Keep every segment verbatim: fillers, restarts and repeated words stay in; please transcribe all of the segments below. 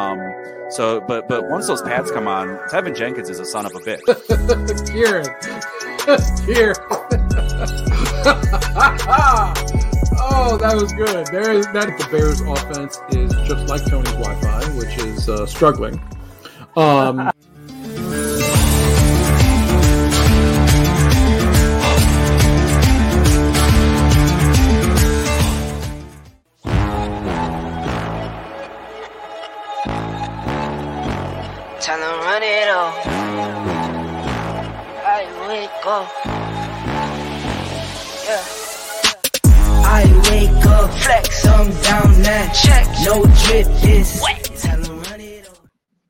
Um, so, but but once those pads come on, Tevin Jenkins is a son of a bitch. Kieran, Kieran. Oh, that was good. There is that. The Bears' offense is just like Tony's Wi-Fi, which is uh, struggling. Um. Time to run it all. I wake up. Yeah. I wake up, flex, I'm down that check. No drip, this wet. Time to run it all.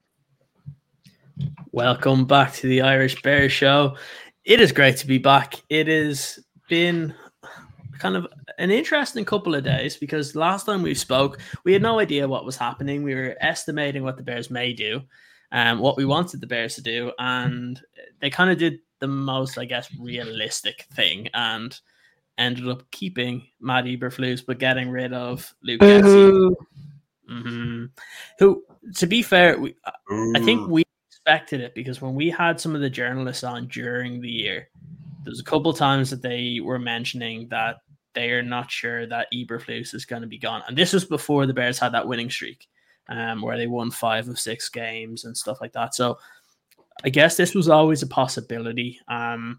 Welcome back to the Irish Bears Show. It is great to be back. It has been kind of an interesting couple of days because last time we spoke, we had no idea what was happening. We were estimating what the Bears may do. Um, what we wanted the Bears to do, and they kind of did the most, I guess, realistic thing and ended up keeping Matt Eberflus, but getting rid of Luke Getsy. Mm-hmm. Who, to be fair, we, I think we expected it because when we had some of the journalists on during the year, there's a couple of times that they were mentioning that they are not sure that Eberflus is going to be gone. And this was before the Bears had that winning streak. Um, where they won five of six games and stuff like that. So I guess this was always a possibility. Um,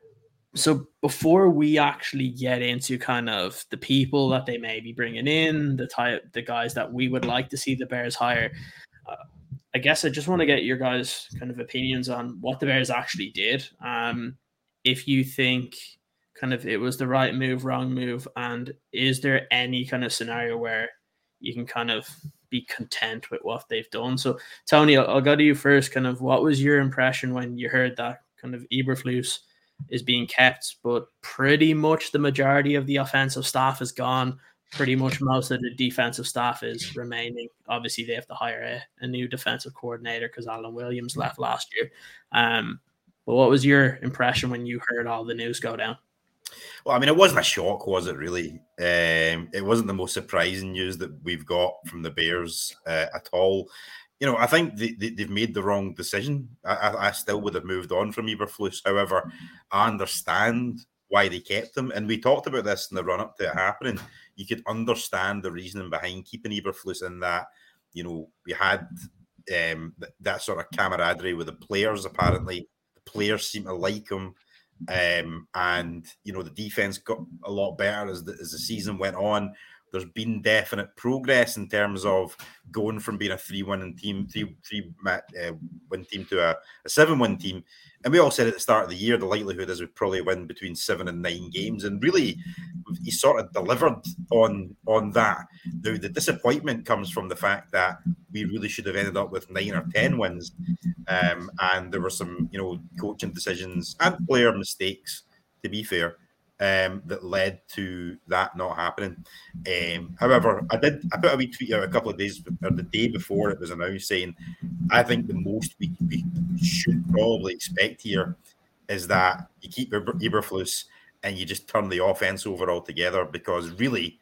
so before we actually get into kind of the people that they may be bringing in, the type, the guys that we would like to see the Bears hire, uh, I guess I just want to get your guys' kind of opinions on what the Bears actually did. Um, if you think kind of it was the right move, wrong move, and is there any kind of scenario where you can kind of be content with what they've done? So, Tony, I'll, I'll go to you first. Kind of, what was your impression when you heard that kind of Eberflus is being kept, but pretty much the majority of the offensive staff is gone. Pretty much most of the defensive staff is remaining. Obviously, they have to hire a, a new defensive coordinator because Alan Williams left last year. Um, but what was your impression when you heard all the news go down? Well, I mean, it wasn't a shock, was it, really? Um, it wasn't the most surprising news that we've got from the Bears uh, at all. You know, I think they, they, they've made the wrong decision. I, I, I still would have moved on from Eberflus. However, I understand why they kept him. And we talked about this in the run-up to it happening. You could understand the reasoning behind keeping Eberflus in that, you know, we had um, that sort of camaraderie with the players, apparently. The players seem to like him. Um, and you know the defense got a lot better as the, as the season went on. There's been definite progress in terms of going from being a three-win team, three three uh, win team to a, a seven-win team. And we all said at the start of the year the likelihood is we'd probably win between seven and nine games. And really, he sort of delivered on on that. Now the disappointment comes from the fact that we really should have ended up with nine or ten wins. Um, and there were some, you know, coaching decisions and player mistakes, to be fair, um, that led to that not happening. Um, however, I did I put a wee tweet out a couple of days, or the day before it was announced, saying I think the most we, we should probably expect here is that you keep Eberflus and you just turn the offense over altogether, because really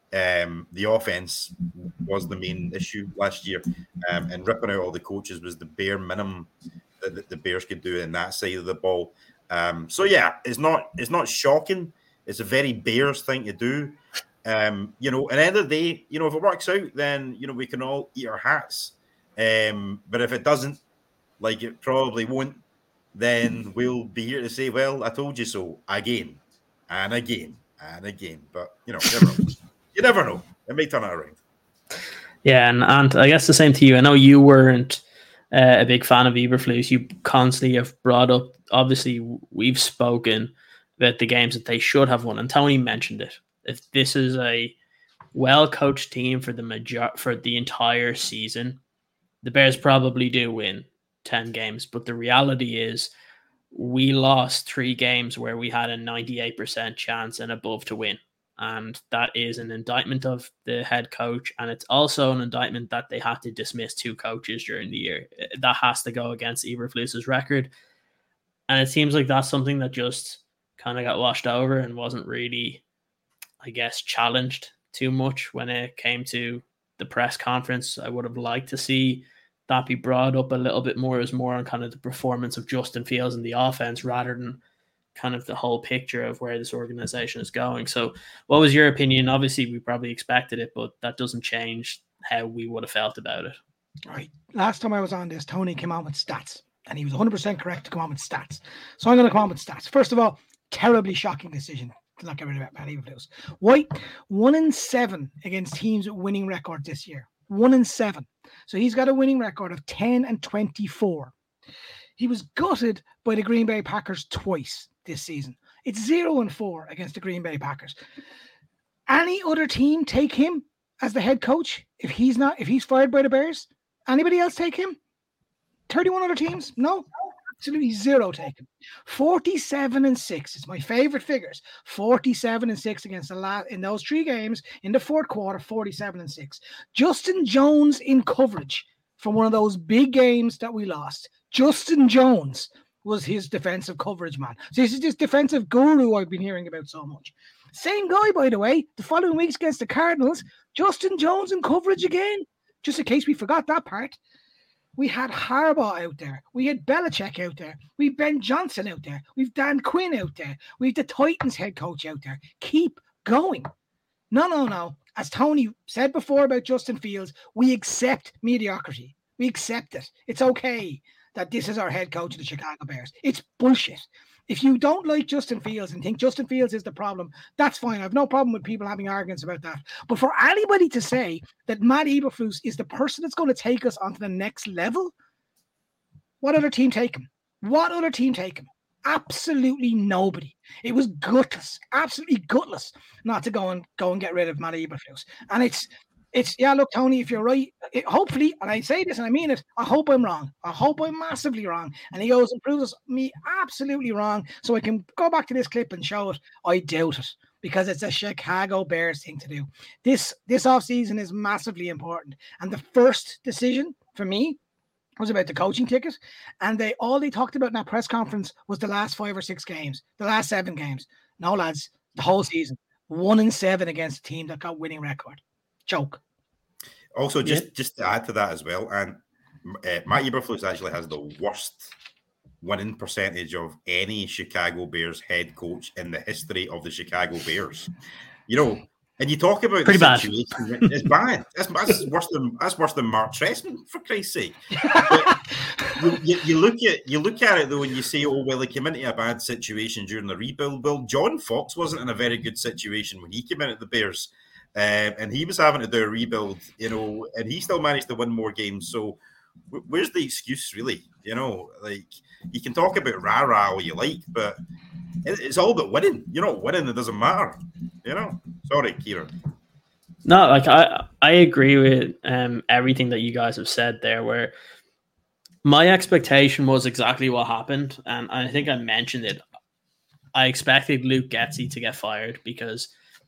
um, the offense was the main issue last year, um, and ripping out all the coaches was the bare minimum that, that the Bears could do in that side of the ball. Um, so yeah, it's not it's not shocking. It's a very Bears thing to do. Um, you know, at the end of the day, you know, if it works out, then you know we can all eat our hats. Um, but if it doesn't, like it probably won't, then we'll be here to say, "Well, I told you so," again and again and again. But you know, never know. You never know. It may turn out around. Yeah, and, and I guess the same to you. I know you weren't uh, a big fan of Eberflus. You constantly have brought up, obviously, we've spoken about the games that they should have won, and Tony mentioned it. If this is a well-coached team for the major- for the entire season, the Bears probably do win ten games. But the reality is we lost three games where we had a ninety-eight percent chance and above to win. And that is an indictment of the head coach. And it's also an indictment that they had to dismiss two coaches during the year. That has to go against Eberflus's record. And it seems like that's something that just kind of got washed over and wasn't really, I guess, challenged too much when it came to the press conference. I would have liked to see that be brought up a little bit more, as more on kind of the performance of Justin Fields and the offense rather than kind of the whole picture of where this organization is going. So what was your opinion? Obviously, we probably expected it, but that doesn't change how we would have felt about it. All right. Last time I was on this, Tony came out with stats, and he was one hundred percent correct to come on with stats. So I'm going to come on with stats. First of all, terribly shocking decision to not get rid of Matt Eberflus. White, one in seven against teams with winning records this year. One in seven. So he's got a winning record of ten and twenty-four. He was gutted by the Green Bay Packers twice this season. It's zero and four against the Green Bay Packers. Any other team take him as the head coach if he's not, if he's fired by the Bears? Anybody else take him? thirty-one other teams? No, absolutely zero take him. forty-seven and six. It's my favorite figures. forty-seven and six against the last in those three games in the fourth quarter. forty-seven and six. Justin Jones in coverage from one of those big games that we lost. Justin Jones was his defensive coverage man. So this is this defensive guru I've been hearing about so much. Same guy, by the way, the following weeks against the Cardinals, Justin Jones in coverage again. Just in case we forgot that part. We had Harbaugh out there. We had Belichick out there. We've Ben Johnson out there. We've Dan Quinn out there. We've the Titans head coach out there. Keep going. No, no, no. As Tony said before about Justin Fields, we accept mediocrity. We accept it. It's okay that this is our head coach of the Chicago Bears. It's bullshit. If you don't like Justin Fields and think Justin Fields is the problem, that's fine. I have no problem with people having arguments about that. But for anybody to say that Matt Eberflus is the person that's going to take us onto the next level, what other team take him? What other team take him? Absolutely nobody. It was gutless, absolutely gutless not to go and go and get rid of Matt Eberflus. And it's It's, yeah, look, Tony, if you're right, it, hopefully, and I say this and I mean it, I hope I'm wrong. I hope I'm massively wrong. And he goes and proves me absolutely wrong so I can go back to this clip and show it. I doubt it because it's a Chicago Bears thing to do. This this offseason is massively important. And the first decision for me was about the coaching ticket. And they all they talked about in that press conference was the last five or six games, the last seven games. No, lads, the whole season. One in seven against a team that got winning record. Joke. Also, just, yeah. just to add to that as well, and uh, Matt Eberflus actually has the worst winning percentage of any Chicago Bears head coach in the history of the Chicago Bears. You know, and you talk about pretty the bad. Situation, it's bad. That's, that's worse than that's worse than Mark Trestman, for Christ's sake. you, you, you look at you look at it though, and you say, "Oh well, he came into a bad situation during the rebuild." Well, John Fox wasn't in a very good situation when he came into the Bears. Um, and he was having to do a rebuild, you know, and he still managed to win more games. So w- where's the excuse, really? You know, like, you can talk about rah-rah all you like, but it, it's all about winning. You're not winning, it doesn't matter, you know? Sorry, Kieran. No, like, I, I agree with um, everything that you guys have said there, where my expectation was exactly what happened. And I think I mentioned it. I expected Luke Getsy to get fired because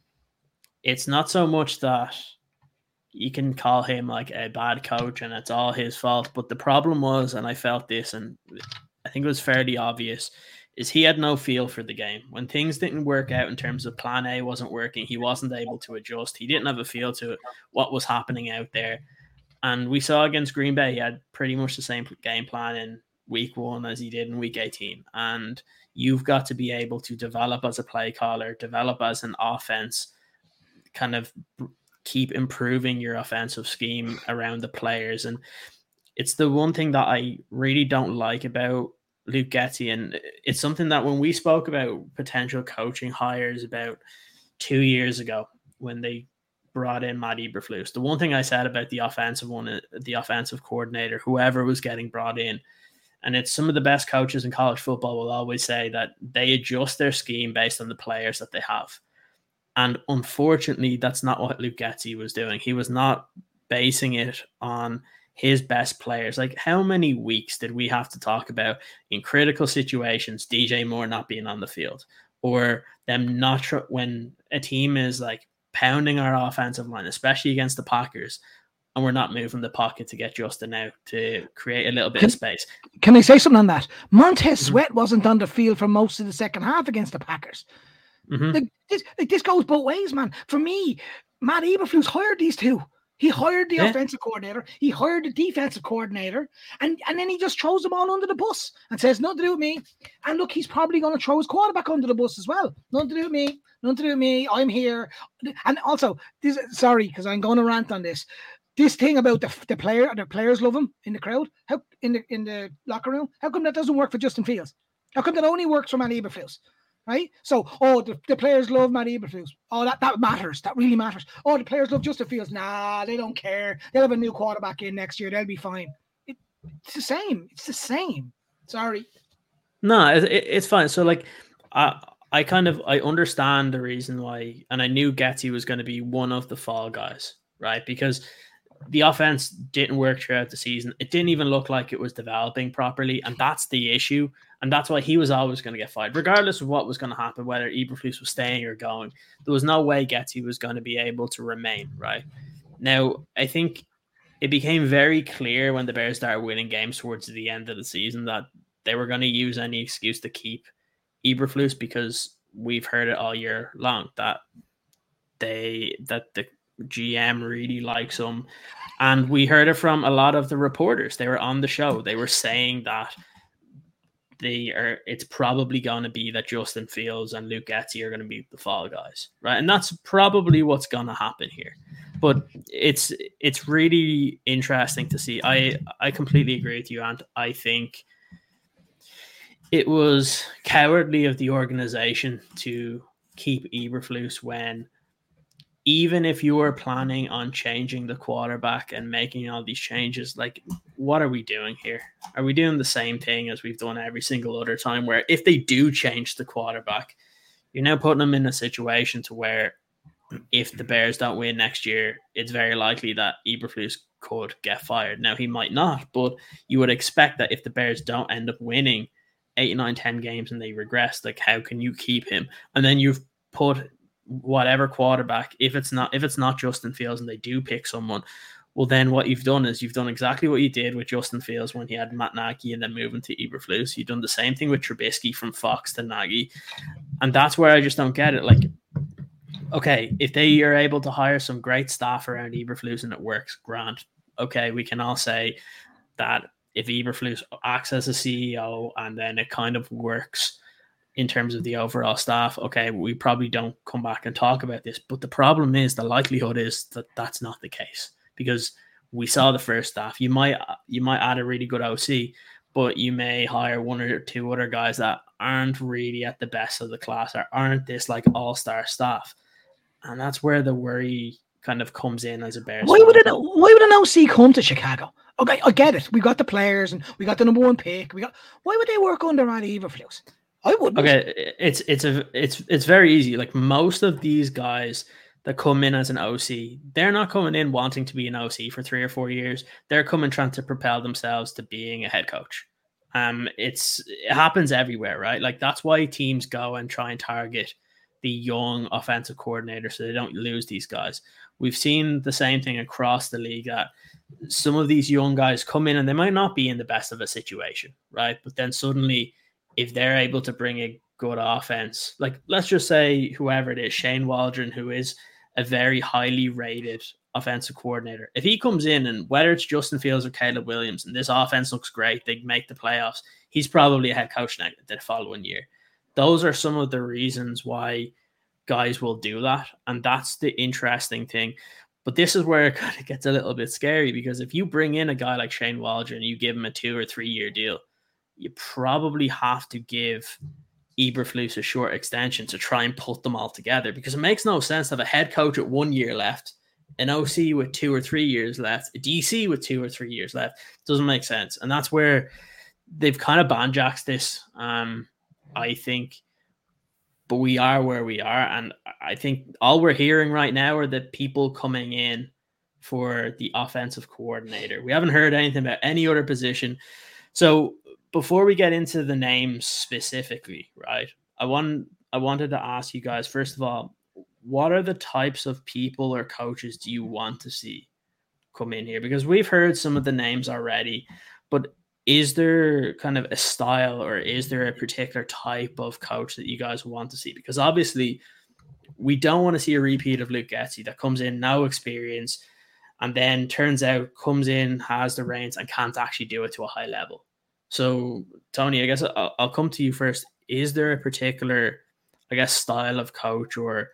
it's not so much that you can call him like a bad coach and it's all his fault. But the problem was, and I felt this, and I think it was fairly obvious, is he had no feel for the game. When things didn't work out in terms of plan A wasn't working, he wasn't able to adjust. He didn't have a feel to what was happening out there. And we saw against Green Bay, he had pretty much the same game plan in week one as he did in week eighteen. And you've got to be able to develop as a play caller, develop as an offense, kind of keep improving your offensive scheme around the players. And it's the one thing that I really don't like about Luke Getsy. And it's something that when we spoke about potential coaching hires about two years ago, when they brought in Matt Eberflus, the one thing I said about the offensive one, the offensive coordinator, whoever was getting brought in, and it's some of the best coaches in college football will always say that they adjust their scheme based on the players that they have. And unfortunately, that's not what Luke Getsy was doing. He was not basing it on his best players. Like, how many weeks did we have to talk about in critical situations, D J Moore not being on the field, or them not tr- when a team is like pounding our offensive line, especially against the Packers, and we're not moving the pocket to get Justin out to create a little bit can, of space. Can I say something on that? Montez Sweat mm-hmm. wasn't on the field for most of the second half against the Packers. Mm-hmm. Like, this, like, this goes both ways, man. For me, Matt Eberflus hired these two. He hired the Yeah. offensive coordinator. He hired the defensive coordinator. And, and then he just throws them all under the bus and says, nothing to do with me. And look, he's probably going to throw his quarterback under the bus as well. Nothing to do with me. Nothing to do with me. I'm here. And also, this sorry, because I'm going to rant on this. This thing about the the player, the players love him in the crowd, how in the in the locker room. How come that doesn't work for Justin Fields? How come that only works for Matt Eberflus? Right? So, oh, the, the players love Matt Eberflus. Oh, that, that matters. That really matters. Oh, the players love Justin Fields. Nah, they don't care. They'll have a new quarterback in next year. They'll be fine. It, it's the same. It's the same. Sorry. No, it, it, it's fine. So, like, I I kind of I understand the reason why, and I knew Getsy was going to be one of the fall guys, right? Because the offense didn't work throughout the season. It didn't even look like it was developing properly, and that's the issue. And that's why he was always going to get fired, regardless of what was going to happen, whether Eberflus was staying or going. There was no way Getsy was going to be able to remain, right? Now, I think it became very clear when the Bears started winning games towards the end of the season that they were going to use any excuse to keep Eberflus, because we've heard it all year long that they that the G M really likes him. And we heard it from a lot of the reporters. They were on the show. They were saying that they are, it's probably going to be that Justin Fields and Luke Getsy are going to be the fall guys, right? And that's probably what's going to happen here. But it's it's really interesting to see. I I completely agree with you, and I think it was cowardly of the organization to keep Eberflus when, even if you were planning on changing the quarterback and making all these changes, like, what are we doing here? Are we doing the same thing as we've done every single other time, where if they do change the quarterback, you're now putting them in a situation to where if the Bears don't win next year, it's very likely that Eberflus could get fired. Now, he might not, but you would expect that if the Bears don't end up winning eight, nine, ten games and they regress, like, how can you keep him? And then you've put whatever quarterback, if it's not if it's not Justin Fields and they do pick someone, well, then what you've done is you've done exactly what you did with Justin Fields when he had Matt Nagy and then moving to Eberflus. You've done the same thing with Trubisky from Fox to Nagy. And that's where I just don't get it. Like, okay, if they are able to hire some great staff around Eberflus and it works, grand. Okay, we can all say that if Eberflus acts as a C E O and then it kind of works in terms of the overall staff, okay, we probably don't come back and talk about this. But the problem is, the likelihood is that that's not the case, because we saw the first staff. You might you might add a really good O C, but you may hire one or two other guys that aren't really at the best of the class or aren't this like all-star staff. And that's where the worry kind of comes in as a Bears. Why would it? Why would an O C come to Chicago? Okay, I get it. We got the players and we got the number one pick. We got. Why would they work under Matt Eberflus? I wouldn't. Okay, it's it's a it's it's very easy. Like, most of these guys that come in as an O C, they're not coming in wanting to be an O C for three or four years. They're coming trying to propel themselves to being a head coach. Um, it's it happens everywhere, right? Like, that's why teams go and try and target the young offensive coordinator so they don't lose these guys. We've seen the same thing across the league, that some of these young guys come in and they might not be in the best of a situation, right? But then suddenly, if they're able to bring a good offense, like, let's just say whoever it is, Shane Waldron, who is a very highly rated offensive coordinator, if he comes in and whether it's Justin Fields or Caleb Williams and this offense looks great, they make the playoffs, he's probably a head coach next the following year. Those are some of the reasons why guys will do that. And that's the interesting thing. But this is where it kind of gets a little bit scary, because if you bring in a guy like Shane Waldron, you give him a two or three year deal, you probably have to give Eberflus a short extension to try and put them all together, because it makes no sense to have a head coach at one year left, an O C with two or three years left, a D C with two or three years left. It doesn't make sense. And that's where they've kind of banjaxed this, um, I think. But we are where we are. And I think all we're hearing right now are the people coming in for the offensive coordinator. We haven't heard anything about any other position. So before we get into the names specifically, right, I want I wanted to ask you guys, first of all, what are the types of people or coaches do you want to see come in here? Because we've heard some of the names already, but is there kind of a style, or is there a particular type of coach that you guys want to see? Because obviously we don't want to see a repeat of Luke Getsy that comes in, no experience, and then turns out comes in, has the reins, and can't actually do it to a high level. So, Tony, I guess I'll, I'll come to you first. Is there a particular, I guess, style of coach or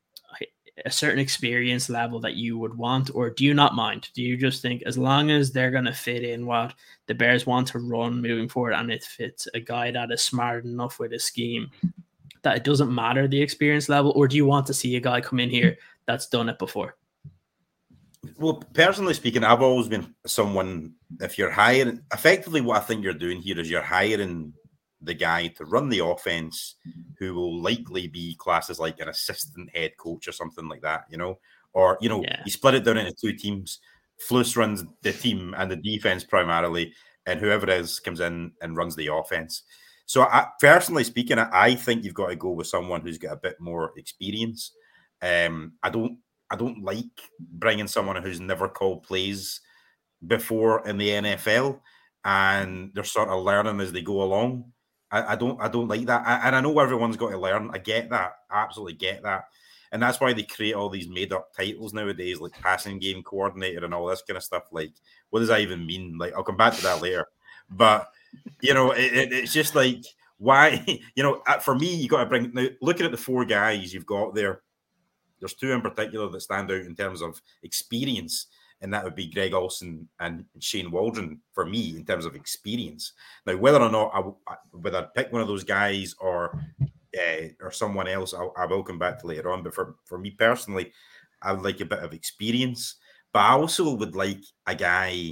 a certain experience level that you would want, or do you not mind? Do you just think as long as they're going to fit in what the Bears want to run moving forward, and it fits a guy that is smart enough with his scheme, that it doesn't matter the experience level? Or do you want to see a guy come in here that's done it before? Well, personally speaking, I've always been someone, if you're hiring, effectively what I think you're doing here is you're hiring the guy to run the offense who will likely be classed as like an assistant head coach or something like that, you know, or, you know, yeah. you split it down into two teams. Flus runs the team and the defense primarily, and whoever it is comes in and runs the offense. So I, personally speaking, I, I think you've got to go with someone who's got a bit more experience. Um, I don't, I don't like bringing someone who's never called plays before in the N F L and they're sort of learning as they go along. I, I don't, I don't like that. I, and I know everyone's got to learn. I get that. I absolutely get that. And that's why they create all these made up titles nowadays, like passing game coordinator and all this kind of stuff. Like, what does that even mean? Like, I'll come back to that later. But, you know, it, it, it's just like, why, you know, for me, you got to bring, now looking at the four guys you've got there, there's two in particular that stand out in terms of experience, and that would be Greg Olsen and Shane Waldron for me in terms of experience. Now, whether or not I, whether I pick one of those guys or uh, or someone else, I, I will come back to later on. But for, for me personally, I would like a bit of experience, but I also would like a guy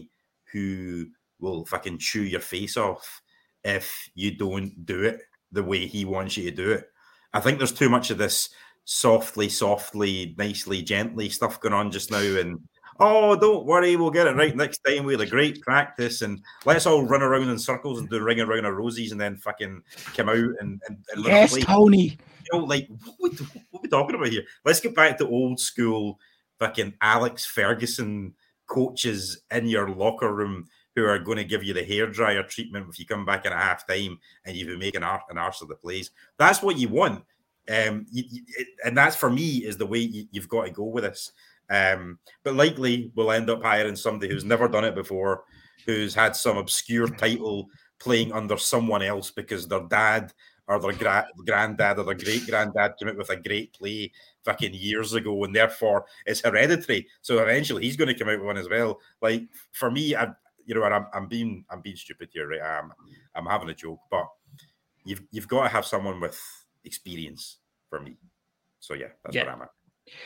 who will fucking chew your face off if you don't do it the way he wants you to do it. I think there's too much of this softly, softly, nicely, gently stuff going on just now. And, oh, don't worry, we'll get it right next time. We had a great practice and let's all run around in circles and do ring around of rosies and then fucking come out and, and, and yes, play. Tony. You know, like, what, what are we talking about here? Let's get back to old school fucking Alex Ferguson coaches in your locker room who are going to give you the hairdryer treatment if you come back at a half time and you've been making an arse of the plays. That's what you want. Um, you, you, it, and that's for me is the way you, you've got to go with this. Um, but likely we'll end up hiring somebody who's never done it before, who's had some obscure title playing under someone else because their dad or their gra- granddad or their great granddad came out with a great play fucking years ago, and therefore it's hereditary. So eventually he's going to come out with one as well. Like for me, I, you know, I'm, I'm being I'm being stupid here, right? I'm I'm having a joke, but you've you've got to have someone with experience for me. So yeah, that's yeah. where I'm at.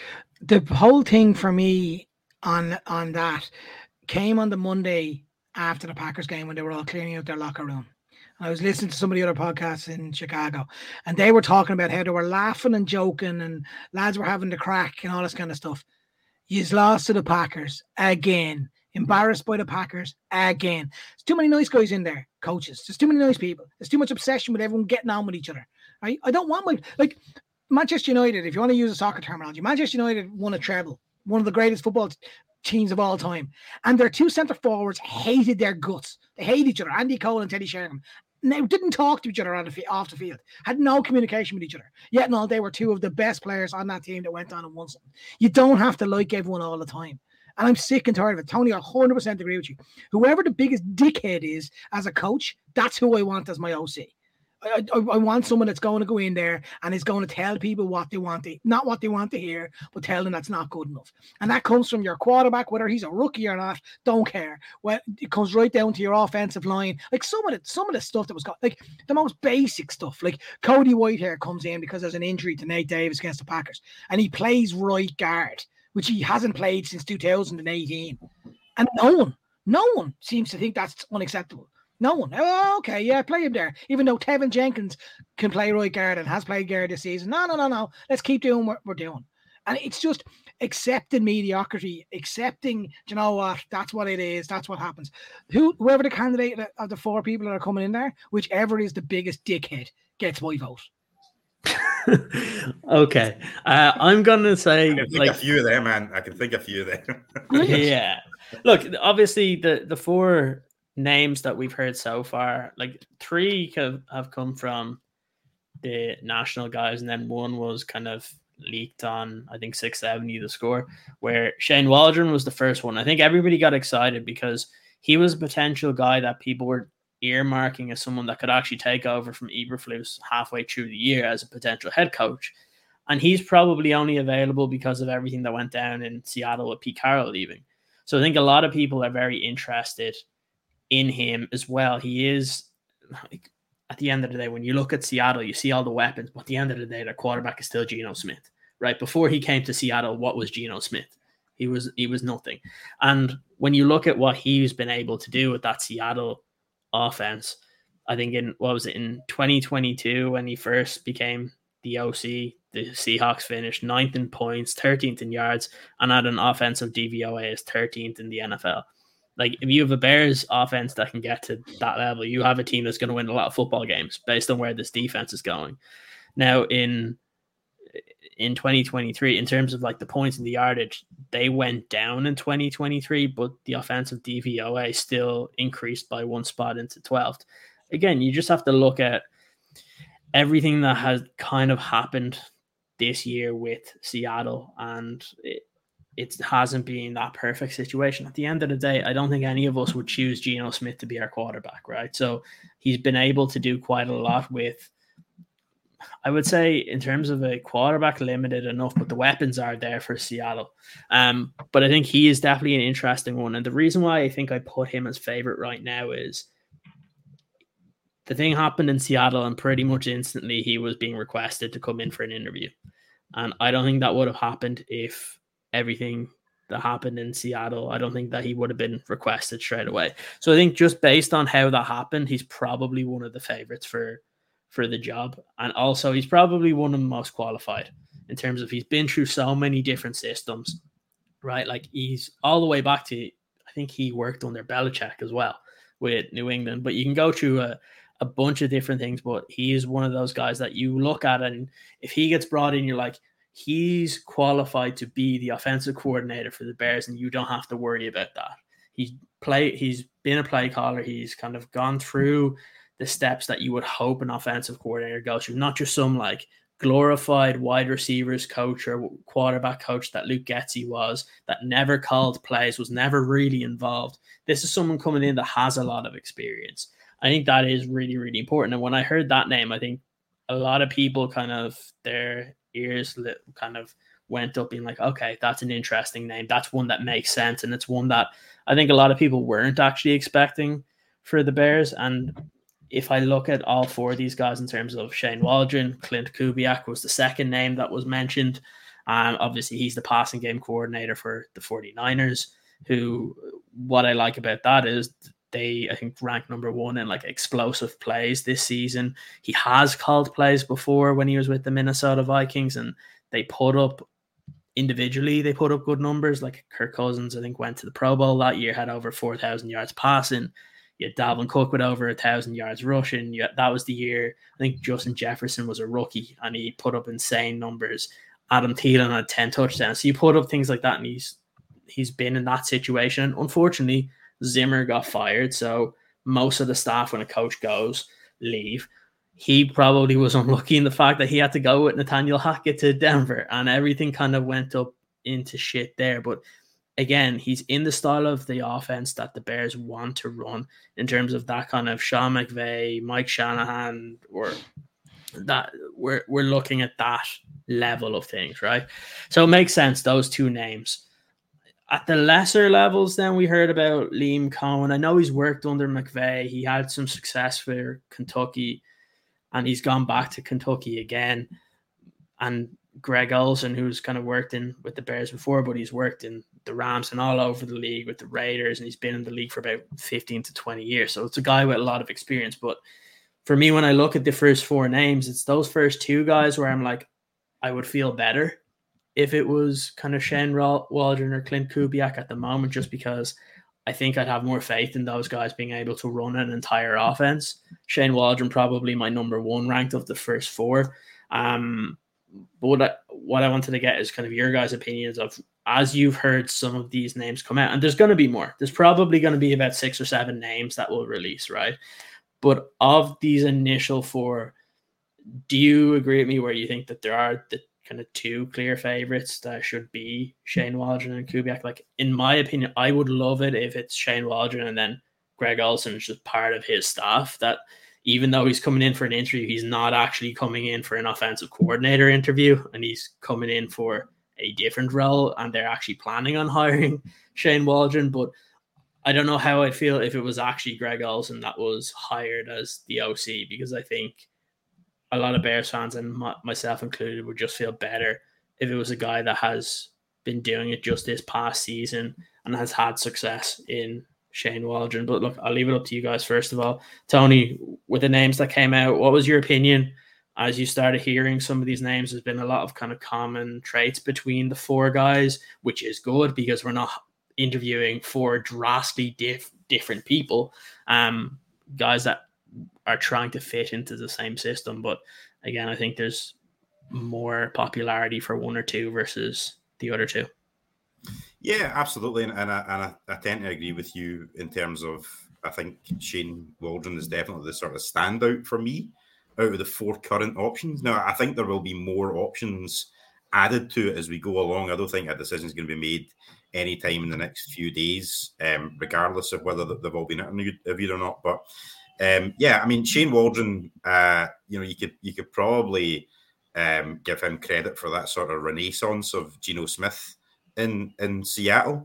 The whole thing for me on on that came on the Monday after the Packers game when they were all clearing out their locker room. And I was listening to some of the other podcasts in Chicago, and they were talking about how they were laughing and joking and lads were having the crack and all this kind of stuff. You've lost to the Packers again. Embarrassed by the Packers again. There's too many nice guys in there, coaches. There's too many nice people. There's too much obsession with everyone getting on with each other. I, I don't want my, like, Manchester United, if you want to use a soccer terminology, Manchester United won a treble, one of the greatest football teams of all time. And their two centre forwards hated their guts. They hate each other, Andy Cole and Teddy Sheringham. They didn't talk to each other on the, off the field, had no communication with each other. Yet and all, they were two of the best players on that team that went on and won something. You don't have to like everyone all the time. And I'm sick and tired of it. Tony, I one hundred percent agree with you. Whoever the biggest dickhead is as a coach, that's who I want as my O C. I, I, I want someone that's going to go in there and is going to tell people what they want to, not what they want to hear, but tell them that's not good enough. And that comes from your quarterback, whether he's a rookie or not, don't care. Well, it comes right down to your offensive line. Like some of the some of the stuff that was got, like the most basic stuff. Like Cody Whitehair comes in because there's an injury to Nate Davis against the Packers, and he plays right guard, which he hasn't played since two thousand eighteen. And no one, no one seems to think that's unacceptable. No one. Oh, okay, yeah, play him there. Even though Tevin Jenkins can play right guard and has played guard this season. No, no, no, no. Let's keep doing what we're doing. And it's just accepting mediocrity, accepting, you know what, that's what it is. That's what happens. Who, whoever the candidate of the four people that are coming in there, whichever is the biggest dickhead, gets my vote. Okay. Uh, I'm going to say... I can think like, a few there, man. I can think a few there. Yeah. Look, obviously, the, the four names that we've heard so far, like three have, have come from the national guys, and then one was kind of leaked on, I think, six seventy The Score, where Shane Waldron was the first one. I think everybody got excited because he was a potential guy that people were earmarking as someone that could actually take over from Eberflus halfway through the year as a potential head coach. And he's probably only available because of everything that went down in Seattle with Pete Carroll leaving. So I think a lot of people are very interested in him as well. He is, like, at the end of the day, when you look at Seattle, you see all the weapons, but at the end of the day, their quarterback is still Geno Smith, right? Before he came to Seattle, what was Geno Smith? He was he was nothing. And when you look at what he's been able to do with that Seattle offense, I think in, what was it, in twenty twenty-two when he first became the O C, the Seahawks finished ninth in points, thirteenth in yards, and had an offensive D V O A as thirteenth in the N F L. Like, if you have a Bears offense that can get to that level, you have a team that's going to win a lot of football games based on where this defense is going. Now, in in twenty twenty-three, in terms of like the points and the yardage, they went down in twenty twenty-three, but the offensive D V O A still increased by one spot into twelfth. Again, you just have to look at everything that has kind of happened this year with Seattle, and it, it hasn't been that perfect situation. At the end of the day, I don't think any of us would choose Geno Smith to be our quarterback, right? So he's been able to do quite a lot with, I would say, in terms of a quarterback, limited enough, but the weapons are there for Seattle. Um, but I think he is definitely an interesting one. And the reason why I think I put him as favorite right now is the thing happened in Seattle, and pretty much instantly he was being requested to come in for an interview. And I don't think that would have happened if everything that happened in Seattle, I don't think that he would have been requested straight away. So I think just based on how that happened, he's probably one of the favorites for, for the job. And also he's probably one of the most qualified in terms of he's been through so many different systems, right? Like, he's all the way back to, I think he worked under Belichick as well with New England, but you can go through a, a bunch of different things, but he is one of those guys that you look at, and if he gets brought in, you're like, he's qualified to be the offensive coordinator for the Bears, and you don't have to worry about that. He's play. He's been a play caller. He's kind of gone through the steps that you would hope an offensive coordinator goes through, not just some like glorified wide receivers coach or quarterback coach that Luke Getsy was, that never called plays, was never really involved. This is someone coming in that has a lot of experience. I think that is really, really important. And when I heard that name, I think a lot of people kind of, their ears kind of went up being like, okay, that's an interesting name. That's one that makes sense. And it's one that I think a lot of people weren't actually expecting for the Bears. And if I look at all four of these guys in terms of Shane Waldron, Clint Kubiak was the second name that was mentioned. Um, obviously, he's the passing game coordinator for the 49ers, who, what I like about that is they, I think, rank number one in like explosive plays this season. He has called plays before when he was with the Minnesota Vikings, and they put up individually, they put up good numbers. Like Kirk Cousins, I think, went to the Pro Bowl that year, had over four thousand yards passing. You had Dalvin Cook with over one thousand yards rushing. You had, that was the year, I think Justin Jefferson was a rookie, and he put up insane numbers. Adam Thielen had ten touchdowns. So you put up things like that, and he's he's been in that situation. Unfortunately, Zimmer got fired, so most of the staff, when a coach goes, leave. He probably was unlucky in the fact that he had to go with Nathaniel Hackett to Denver, and everything kind of went up into shit there. But again, he's in the style of the offense that the Bears want to run in terms of that kind of Sean McVay, Mike Shanahan, or that we're we're looking at that level of things, right? So it makes sense, those two names. At the lesser levels, then we heard about Liam Cohen. I know he's worked under McVay. He had some success for Kentucky, and he's gone back to Kentucky again. And Greg Olsen, who's kind of worked in with the Bears before, but he's worked in the Rams and all over the league with the Raiders, and he's been in the league for about fifteen to twenty years. So it's a guy with a lot of experience. But for me, when I look at the first four names, it's those first two guys where I'm like, I would feel better if it was kind of Shane Waldron or Clint Kubiak at the moment, just because I think I'd have more faith in those guys being able to run an entire offense. Shane Waldron probably my number one ranked of the first four. Um, but what I, what I wanted to get is kind of your guys' opinions of, as you've heard some of these names come out, and there's going to be more. There's probably going to be about six or seven names that will release, right? But of these initial four, do you agree with me where you think that there are the kind of two clear favorites that should be Shane Waldron and Kubiak. Like, in my opinion, I would love it if it's Shane Waldron and then Greg Olsen is just part of his staff, that even though he's coming in for an interview, he's not actually coming in for an offensive coordinator interview, and he's coming in for a different role, and they're actually planning on hiring Shane Waldron. But I don't know how I'd feel if it was actually Greg Olsen that was hired as the O C, because I think a lot of Bears fans, and my, myself included, would just feel better if it was a guy that has been doing it just this past season and has had success in Shane Waldron. But look, I'll leave it up to you guys first of all. Tony, with the names that came out, what was your opinion as you started hearing some of these names? There's been a lot of kind of common traits between the four guys, which is good because we're not interviewing four drastically diff- different people, um, guys that are trying to fit into the same system. But again, I think there's more popularity for one or two versus the other two. Yeah, absolutely, and, and, I, and I, I tend to agree with you in terms of, I think Shane Waldron is definitely the sort of standout for me out of the four current options. Now, I think there will be more options added to it as we go along. I don't think a decision is going to be made anytime in the next few days, um, regardless of whether they've all been interviewed or not. But um, yeah, I mean, Shane Waldron, uh, you know, you could you could probably um, give him credit for that sort of renaissance of Geno Smith in in Seattle,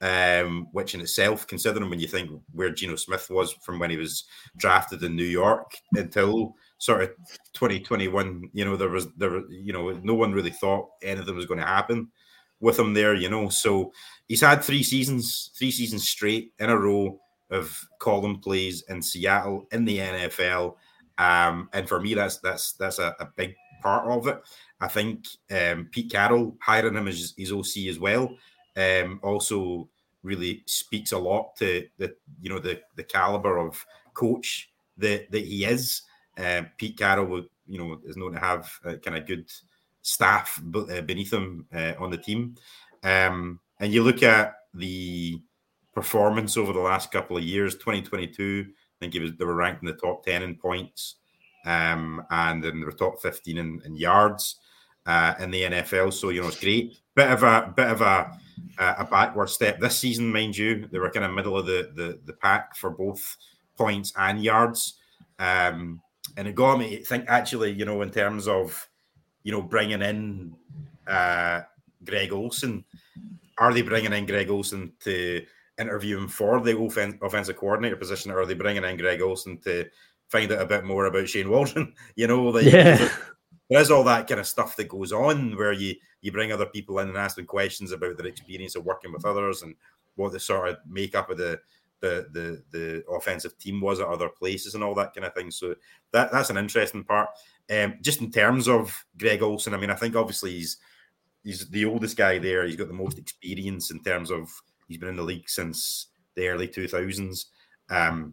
um, which in itself, considering when you think where Geno Smith was from when he was drafted in New York until sort of twenty twenty-one, you know, there was there, you know, no one really thought anything was going to happen with him there, you know. So he's had three seasons, three seasons straight in a row of column plays in Seattle in the N F L, um, and for me, that's that's that's a, a big part of it. I think um, Pete Carroll hiring him as his O C as well um, also really speaks a lot to the you know the the caliber of coach that that he is. Uh, Pete Carroll would you know is known to have a kind of good staff beneath him uh, on the team, um, and you look at the performance over the last couple of years. twenty twenty-two, I think it was they were ranked in the top ten in points, um, and then they were top fifteen in, in yards. Uh, in the N F L, so you know it's great. Bit of a bit of a a backward step this season, mind you. They were kind of middle of the the, the pack for both points and yards, um, and it got me to think actually, you know, in terms of you know bringing in uh, Greg Olsen. Are they bringing in Greg Olsen to interview him for the offen- offensive coordinator position, or are they bringing in Greg Olsen to find out a bit more about Shane Waldron? You know, like. Yeah. There's all that kind of stuff that goes on where you, you bring other people in and ask them questions about their experience of working with others and what the sort of makeup of the the the, the offensive team was at other places and all that kind of thing. So that that's an interesting part. Um, just in terms of Greg Olsen, I mean, I think obviously he's he's the oldest guy there. He's got the most experience in terms of he's been in the league since the early two thousands. Um,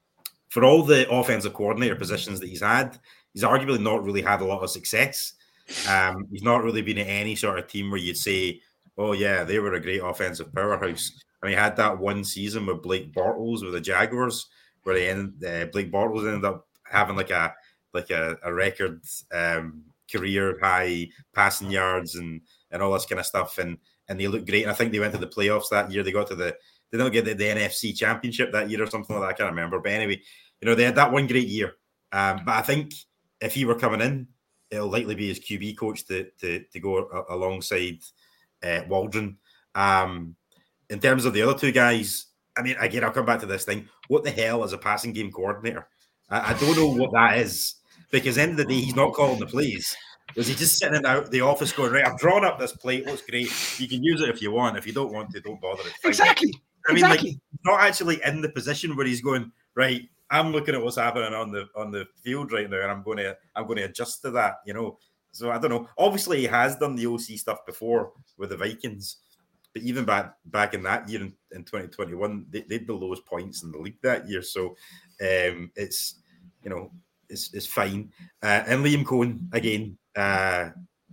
for all the offensive coordinator positions that he's had, he's arguably not really had a lot of success. Um, he's not really been in any sort of team where you'd say, oh, yeah, they were a great offensive powerhouse. I mean, he had that one season with Blake Bortles with the Jaguars where they ended, uh, Blake Bortles ended up having like a like a, a record um, career high passing yards and, and all this kind of stuff. And and they looked great. And I think they went to the playoffs that year. They got to the, they didn't get the, the N F C championship that year or something like that. I can't remember. But anyway, you know, they had that one great year. Um, but I think if he were coming in, it'll likely be his Q B coach to to, to go a- alongside uh, Waldron. Um, in terms of the other two guys, I mean, again, I'll come back to this thing. What the hell is a passing game coordinator? I, I don't know what that is, because at the end of the day, he's not calling the plays. Was he just sitting in the, the office going, right, I've drawn up this play, it looks great. You can use it if you want. If you don't want to, don't bother. It's fine. Exactly. I mean, exactly. like, he's not actually in the position where he's going, right, I'm looking at what's happening on the on the field right now, and I'm going to I'm going to adjust to that, you know. So I don't know. Obviously, he has done the O C stuff before with the Vikings, but even back back in that year in, in twenty twenty-one, they, they had the lowest points in the league that year. So um, it's you know it's it's fine. Uh, and Liam Cohen again, uh,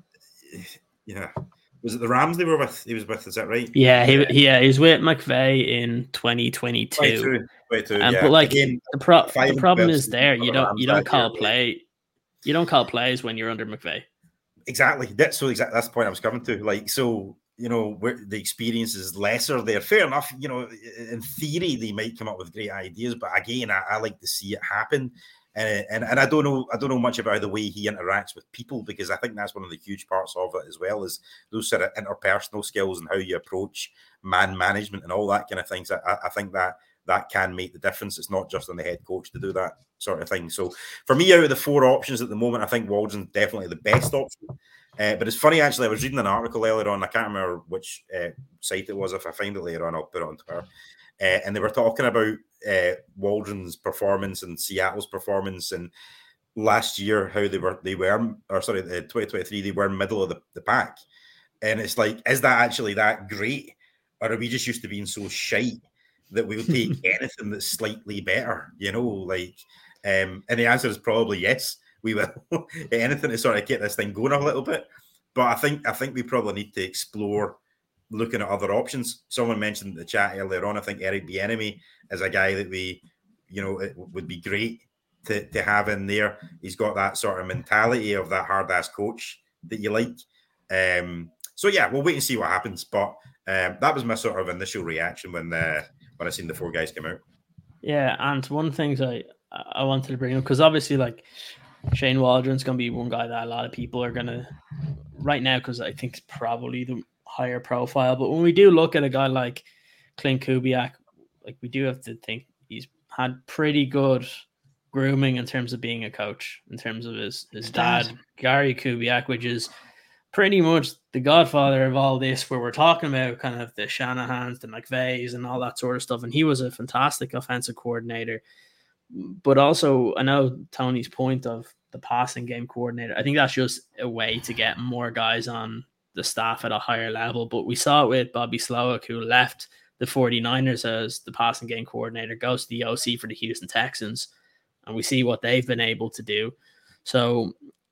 yeah. Was it the Rams they were with? He was with, is that right? Yeah, he yeah, he was with McVay in twenty twenty-two. twenty-two, twenty-two, um, yeah. But like Again, the, pro- the five problem and is there. You don't Rams you don't that call year. play. You don't call plays when you're under McVay. exactly. That's so exactly that's the point I was coming to. Like, so you know, where the experience is lesser there. Fair enough. You know, in theory, they might come up with great ideas, but again, I, I like to see it happen. And, and and I don't know I don't know much about the way he interacts with people, because I think that's one of the huge parts of it as well, is those sort of interpersonal skills and how you approach man management and all that kind of things. I, I think that that can make the difference. It's not just on the head coach to do that sort of thing. So for me, out of the four options at the moment, I think Waldron's definitely the best option. Uh, but it's funny, actually, I was reading an article earlier on. I can't remember which uh, site it was. If I find it later on, I'll put it on Twitter. Uh, and they were talking about uh, Waldron's performance and Seattle's performance, and last year how they were they were or sorry, uh, twenty twenty-three they were middle of the, the pack, and it's like, is that actually that great, or are we just used to being so shite that we would take anything that's slightly better? You know, like, um, and the answer is probably yes, we will. Anything to sort of get this thing going a little bit, but I think I think we probably need to explore looking at other options. Someone mentioned in the chat earlier on, I think Eric Bieniemy is a guy that we, you know, it would be great to, to have in there. He's got that sort of mentality of that hard-ass coach that you like. Um, so, yeah, we'll wait and see what happens. But um, that was my sort of initial reaction when the, when I seen the four guys come out. Yeah, and one thing I, I wanted to bring up, because obviously, like, Shane Waldron's going to be one guy that a lot of people are going to, right now, because I think it's probably the higher profile. But when we do look at a guy like Clint Kubiak, like, we do have to think he's had pretty good grooming in terms of being a coach, in terms of his, his dad, Gary Kubiak, which is pretty much the godfather of all this, where we're talking about kind of the Shanahans, the McVays, and all that sort of stuff. And he was a fantastic offensive coordinator. But also, I know Tony's point of the passing game coordinator, I think that's just a way to get more guys on the staff at a higher level. But we saw it with Bobby Slowick, who left the 49ers as the passing game coordinator, goes to the O C for the Houston Texans, and we see what they've been able to do. So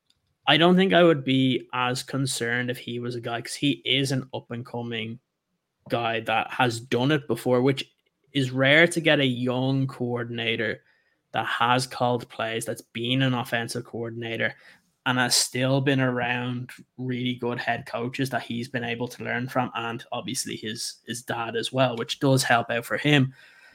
I don't think I would be as concerned if he was a guy, because he is an up-and-coming guy that has done it before, which is rare to get a young coordinator that has called plays, that's been an offensive coordinator, and has still been around really good head coaches that he's been able to learn from, and obviously his his dad as well, which does help out for him.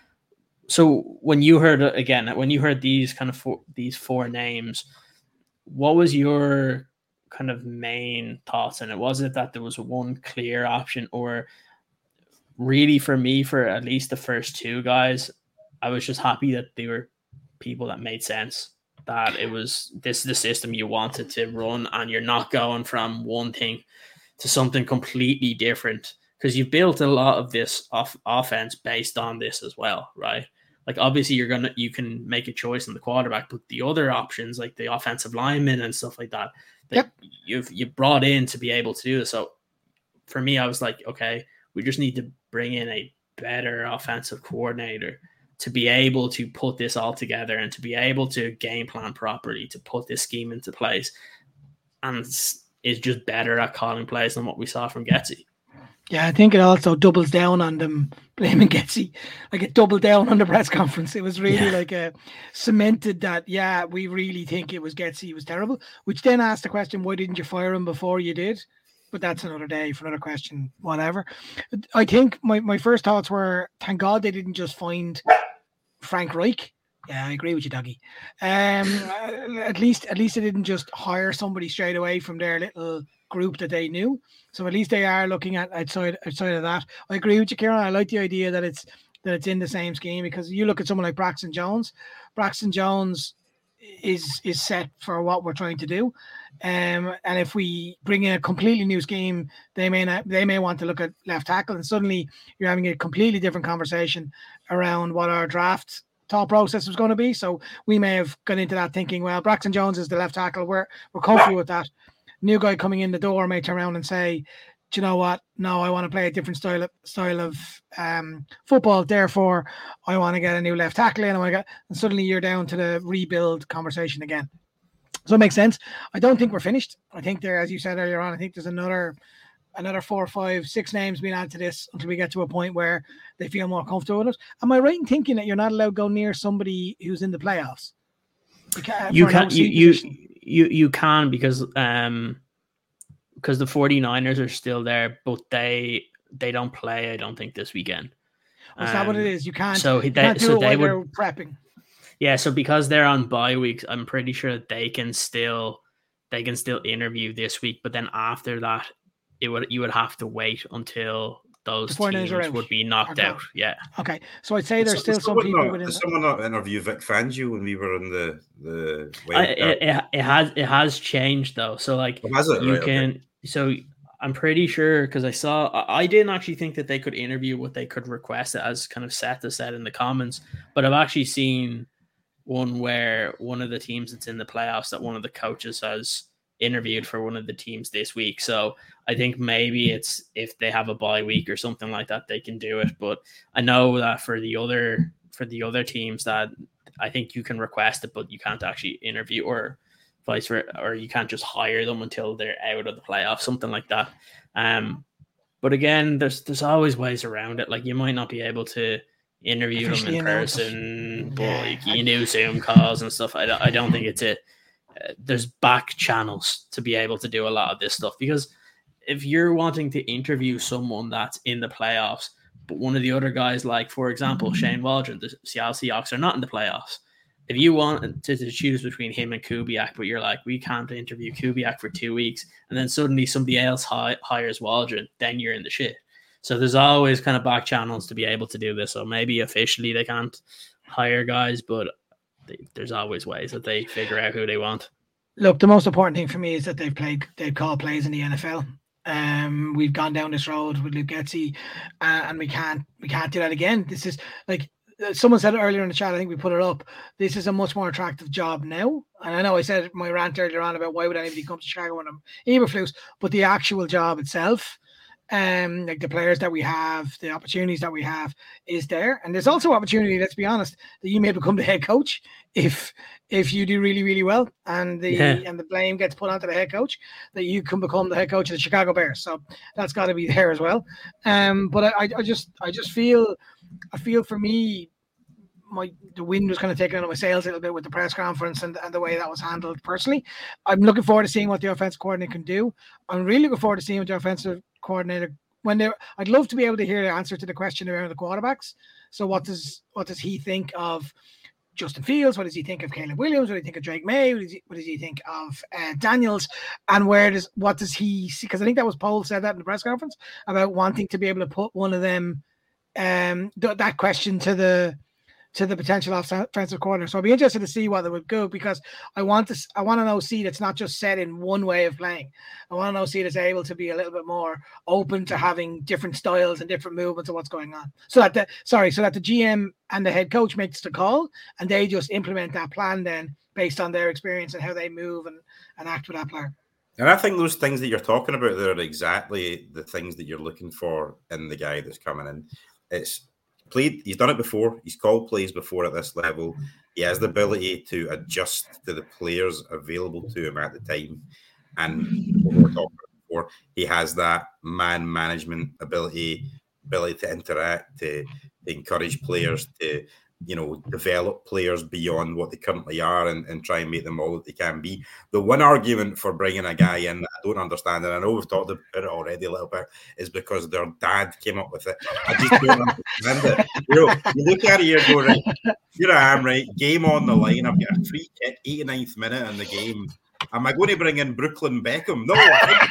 So when you heard, again, when you heard these kind of four, these four names, what was your kind of main thoughts on it? Was it that there was one clear option, or really for me, for at least the first two guys, I was just happy that they were people that made sense, that it was this is the system you wanted to run, and you're not going from one thing to something completely different, because you've built a lot of this off offense based on this as well, right? Like, obviously you're gonna you can make a choice in the quarterback, but the other options, like the offensive linemen and stuff like that, that yep. you've you brought in to be able to do this. So for me, I was like, okay, we just need to bring in a better offensive coordinator to be able to put this all together and to be able to game plan properly, to put this scheme into place, and is just better at calling plays than what we saw from Getsy. Yeah, I think it also doubles down on them blaming Getsy. Like, it doubled down on the press conference. It was really yeah. like a cemented that, yeah, we really think it was Getsy. It was terrible, which then asked the question, why didn't you fire him before you did? But that's another day for another question, whatever. I think my, my first thoughts were, thank God they didn't just find Frank Reich. Yeah, I agree with you, Dougie. Um, at least, at least they didn't just hire somebody straight away from their little group that they knew. So at least they are looking at outside outside of that. I agree with you, Kieran. I like the idea that it's that it's in the same scheme, because you look at someone like Braxton Jones. Braxton Jones is is set for what we're trying to do, um, and if we bring in a completely new scheme, they may not they may want to look at left tackle, and suddenly you're having a completely different conversation around what our draft thought process was going to be. So we may have gone into that thinking, well, Braxton Jones is the left tackle, we're we're comfortable with that. New guy coming in the door may turn around and say, do you know what? No, I want to play a different style of style of um, football. Therefore, I want to get a new left tackle in. I want to get, and suddenly you're down to the rebuild conversation again. So it makes sense. I don't think we're finished. I think there, as you said earlier on, I think there's another another four, five, six names being added to this until we get to a point where they feel more comfortable with it. Am I right in thinking that you're not allowed to go near somebody who's in the playoffs? You can, you, you, you, you can, because um, because the 49ers are still there, but they they don't play, I don't think, this weekend. Was um, that what it is? You can't, so you they, can't do so it they while would, they're prepping. Yeah, so because they're on bye weeks, I'm pretty sure they can still they can still interview this week, but then after that, it would you would have to wait until those teams would be knocked out. Yeah. Okay. So I'd say there's so, still some people not, within. Did someone not interview Vic Fangio when we were in the the? I, it, it, it has it has changed though. So like oh, has it? you right, can okay. so I'm pretty sure because I saw I, I didn't actually think that they could interview what they could request it as kind of set to set in the comments, but I've actually seen one where one of the teams that's in the playoffs that one of the coaches has interviewed for one of the teams this week. So I think maybe it's if they have a bye week or something like that, they can do it. But I know that for the other for the other teams that I think you can request it, but you can't actually interview or vice versa, or you can't just hire them until they're out of the playoffs, something like that. Um, but again, there's there's always ways around it. Like you might not be able to interview them in person, but yeah, like, you do Zoom calls and stuff. I don't, I don't think it's it. Uh, there's back channels to be able to do a lot of this stuff, because if you're wanting to interview someone that's in the playoffs, but one of the other guys, like for example, Shane Waldron, the Seattle Seahawks are not in the playoffs. If you want to, to choose between him and Kubiak, but you're like, we can't interview Kubiak for two weeks, and then suddenly somebody else hi- hires Waldron, then you're in the shit. So there's always kind of back channels to be able to do this. So maybe officially they can't hire guys, but they, there's always ways that they figure out who they want. Look, the most important thing for me is that they've played, they've called plays in the N F L. Um, we've gone down this road with Luke Getsy, uh, and we can't, we can't do that again. This is like someone said it earlier in the chat. I think we put it up. This is a much more attractive job now. And I know I said my rant earlier on about why would anybody come to Chicago when I'm Eberflus, but the actual job itself, um, like the players that we have, the opportunities that we have is there. And there's also opportunity, let's be honest, that you may become the head coach if if you do really, really well, and the yeah. and the blame gets put onto the head coach, that you can become the head coach of the Chicago Bears. So that's got to be there as well. Um, but I, I just I just feel I feel for me, my the wind was kind of taken out of my sails a little bit with the press conference and, and the way that was handled personally. I'm looking forward to seeing what the offensive coordinator can do. I'm really looking forward to seeing what the offensive coordinator when they're I'd love to be able to hear the answer to the question around the quarterbacks. So what does what does he think of Justin Fields? What does he think of Caleb Williams? What does he think of Drake May? What does he, what does he think of uh, Daniels? And where does what does he see? Because I think that was Paul said that in the press conference about wanting to be able to put one of them um th- that question to the to the potential offensive coordinator. So I'll be interested to see what they would go, because I want to I want to know see that's not just set in one way of playing. I want to know see that's able to be a little bit more open to having different styles and different movements of what's going on. So that the sorry, so that the G M and the head coach makes the call and they just implement that plan then based on their experience and how they move and, and act with that player. And I think those things that you're talking about there are exactly the things that you're looking for in the guy that's coming in. It's played, he's done it before, he's called plays before at this level. He has the ability to adjust to the players available to him at the time. And what we were talking about before, he has that man management ability, ability to interact, to, to encourage players to, you know, develop players beyond what they currently are and, and try and make them all that they can be. The one argument for bringing a guy in that I don't understand, and I know we've talked about it already a little bit, is because their dad came up with it. I just don't understand it. You know, you look at it, you go, right, here I am, right, game on the line, I've got a free kick, eighty-ninth minute in the game. Am I going to bring in Brooklyn Beckham? No,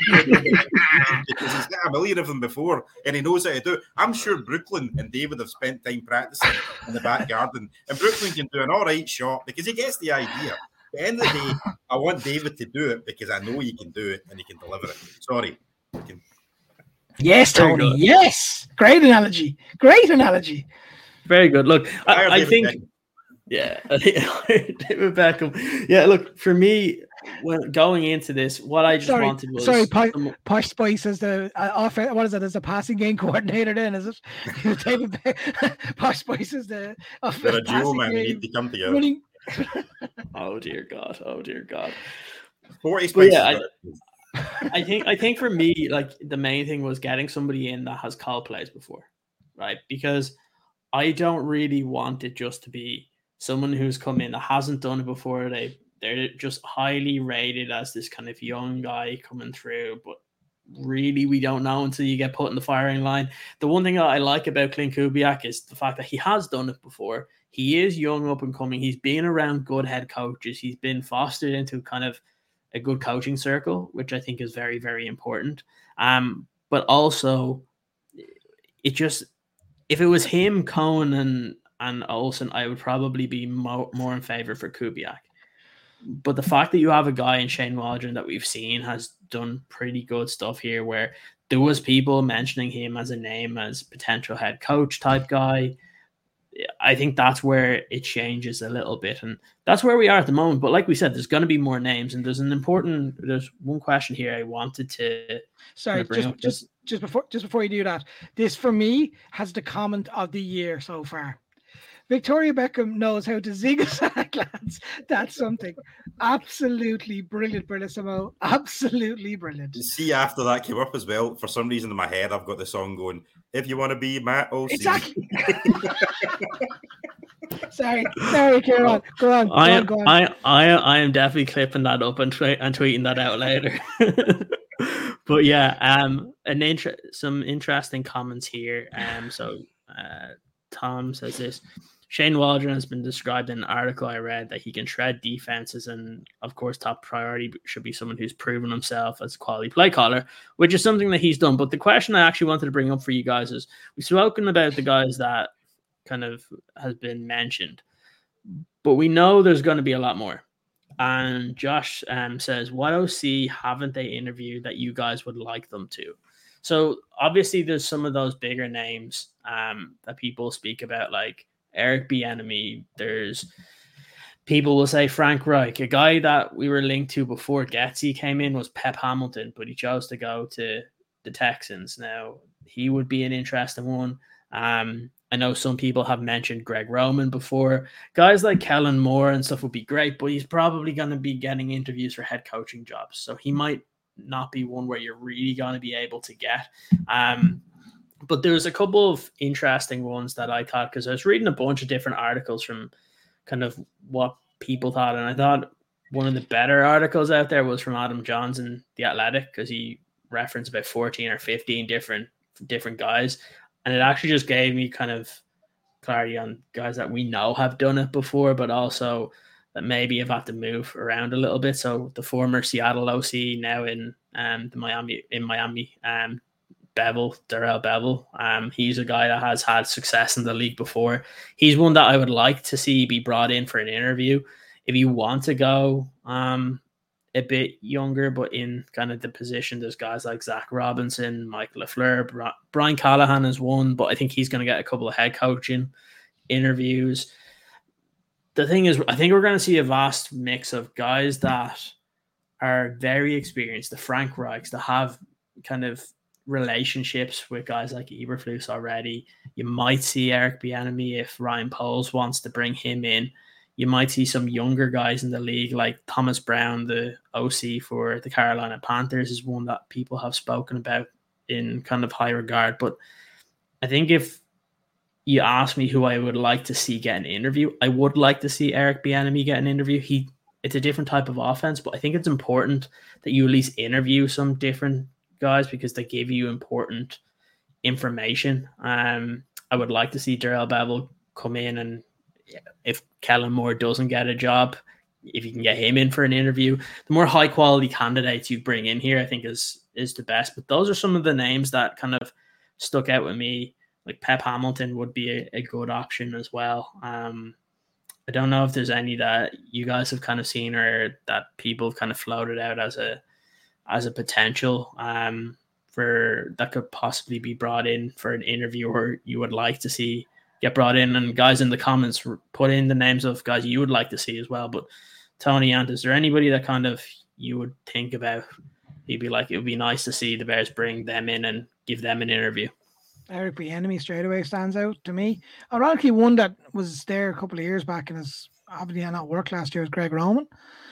because he's got a million of them before and he knows how to do it. I'm sure Brooklyn and David have spent time practicing in the back garden, and Brooklyn can do an all right shot because he gets the idea. At the end of the day, I want David to do it because I know he can do it and he can deliver it. Sorry. Can... Yes, Tony. Yes. Great analogy. Great analogy. Very good. Look, I, I think... Beckham. Yeah, I think David Beckham. Yeah, look, for me, when going into this, what I just sorry, wanted was sorry, Posh, Posh Spice is the uh, off. What is it? As a passing game coordinator, then is it? David Be- Posh Spice is the. They're a duo, man. They need to come together. Running. Oh dear God! Oh dear God! Forty Spice. Yeah, I, I think I think for me, like the main thing was getting somebody in that has call plays before, right? Because I don't really want it just to be someone who's come in that hasn't done it before. They, they're just highly rated as this kind of young guy coming through, but really we don't know until you get put in the firing line. The one thing that I like about Clint Kubiak is the fact that he has done it before. He is young, up and coming. He's been around good head coaches. He's been fostered into kind of a good coaching circle, which I think is very, very important. Um, but also, it just, if it was him, Cohen, and, and Olsen, I would probably be mo- more in favor for Kubiak. But the fact that you have a guy in Shane Waldron that we've seen has done pretty good stuff here, where there was people mentioning him as a name as potential head coach type guy. I think that's where it changes a little bit, and that's where we are at the moment. But like we said, there's going to be more names, and there's an important. There's one question here I wanted to. Sorry, bring just up. just just before just before you do that, this for me has the comment of the year so far. Victoria Beckham knows how to zigzag, lads. That's something absolutely brilliant, Brillisimo. Absolutely brilliant. See, after that came up as well, for some reason in my head, I've got the song going, if you want to be Matt O C. Exactly. sorry, sorry, go on. Go on. Go I, on, go on. I, I, I am definitely clipping that up and, tw- and tweeting that out later. But yeah, um, an inter- some interesting comments here. Um, so uh, Tom says this. Shane Waldron has been described in an article I read that he can shred defenses, and of course, top priority should be someone who's proven himself as a quality play caller, which is something that he's done. But the question I actually wanted to bring up for you guys is, we've spoken about the guys that kind of has been mentioned, but we know there's going to be a lot more. And Josh um, says, what O C haven't they interviewed that you guys would like them to? So obviously there's some of those bigger names um, that people speak about, like Eric Bieniemy. There's people will say Frank Reich. A guy that we were linked to before Getsy came in was Pep Hamilton, but he chose to go to the Texans. Now, he would be an interesting one. Um, I know some people have mentioned Greg Roman before. Guys like Kellen Moore and stuff would be great, but he's probably going to be getting interviews for head coaching jobs. So he might not be one where you're really going to be able to get. Um, But there's a couple of interesting ones that I thought, because I was reading a bunch of different articles from kind of what people thought. And I thought one of the better articles out there was from Adam Johns in The Athletic, because he referenced about fourteen or fifteen different different guys. And it actually just gave me kind of clarity on guys that we know have done it before, but also that maybe have had to move around a little bit. So the former Seattle O C, now in um, the Miami, in Miami, um, Bevel, Darrell Bevel. Um, he's a guy that has had success in the league before. He's one that I would like to see be brought in for an interview. If you want to go um, a bit younger, but in kind of the position, there's guys like Zach Robinson, Mike LaFleur, Bri- Brian Callahan is one, but I think he's going to get a couple of head coaching interviews. The thing is, I think we're going to see a vast mix of guys that are very experienced, the Frank Reichs, that have kind of relationships with guys like Eberflus already. You might see Eric Bieniemy if Ryan Poles wants to bring him in. You might see some younger guys in the league, like Thomas Brown, the O C for the Carolina Panthers, is one that people have spoken about in kind of high regard. But I think if you ask me who I would like to see get an interview, I would like to see Eric Bieniemy get an interview. He it's a different type of offense, but I think it's important that you at least interview some different guys because they give you important information. Um, I would like to see Darrell Bevel come in, and if Kellen Moore doesn't get a job, if you can get him in for an interview, the more high quality candidates you bring in here, I think is is the best. But those are some of the names that kind of stuck out with me. Like Pep Hamilton would be a, a good option as well. Um, I don't know if there's any that you guys have kind of seen or that people have kind of floated out as a as a potential um, for that could possibly be brought in for an interview, or you would like to see get brought in. And guys in the comments, put in the names of guys you would like to see as well. But Tony, Ant, is there anybody that kind of you would think about? You'd be like, it would be nice to see the Bears bring them in and give them an interview. Eric Bieniemy straight away stands out to me. Ironically, one that was there a couple of years back and has obviously not worked last year was Greg Roman.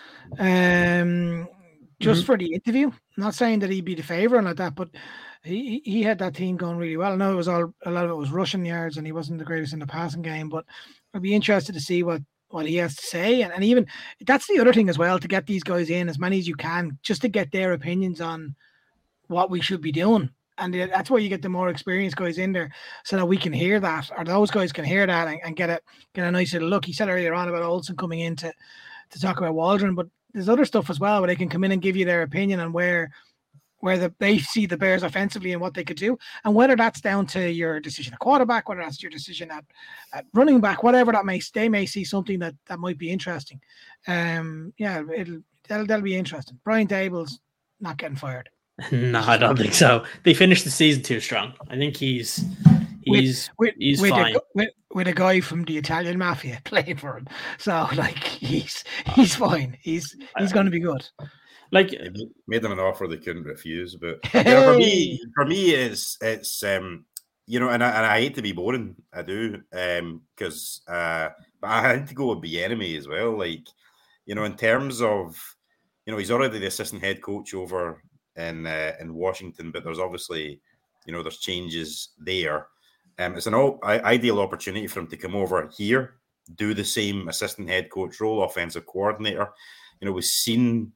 Um, just mm-hmm. for the interview, not saying that he'd be the favourite like that, but he he had that team going really well. I know it was all a lot of it was rushing yards, and he wasn't the greatest in the passing game, but I'd be interested to see what, what he has to say. And, and even that's the other thing as well, to get these guys in, as many as you can, just to get their opinions on what we should be doing. And that's why you get the more experienced guys in there, so that we can hear that, or those guys can hear that, and, and get a get a nice little look. He said earlier on about Olsen coming in to, to talk about Waldron, but there's other stuff as well where they can come in and give you their opinion on where where the, they see the Bears offensively and what they could do, and whether that's down to your decision at quarterback, whether that's your decision at, at running back, whatever that may, they may see something that, that might be interesting. Um, yeah, it'll that'll, that'll be interesting. Brian Dable's not getting fired. No, I don't think so. They finished the season too strong. I think he's he's with, with, he's with fine. A, with, with a guy from the Italian mafia playing for him, so like he's he's fine. He's he's going to be good. Like They made them an offer they couldn't refuse. But Hey! yeah, for me, for me, it's it's um, you know, and I, and I hate to be boring, I do, um, because uh, but I had to go with Bieniemy as well. Like, you know, in terms of, you know, he's already the assistant head coach over in uh, in Washington, but there's obviously, you know, there's changes there. Um, it's an all, I, ideal opportunity for him to come over here, do the same assistant head coach role, offensive coordinator. You know, we've seen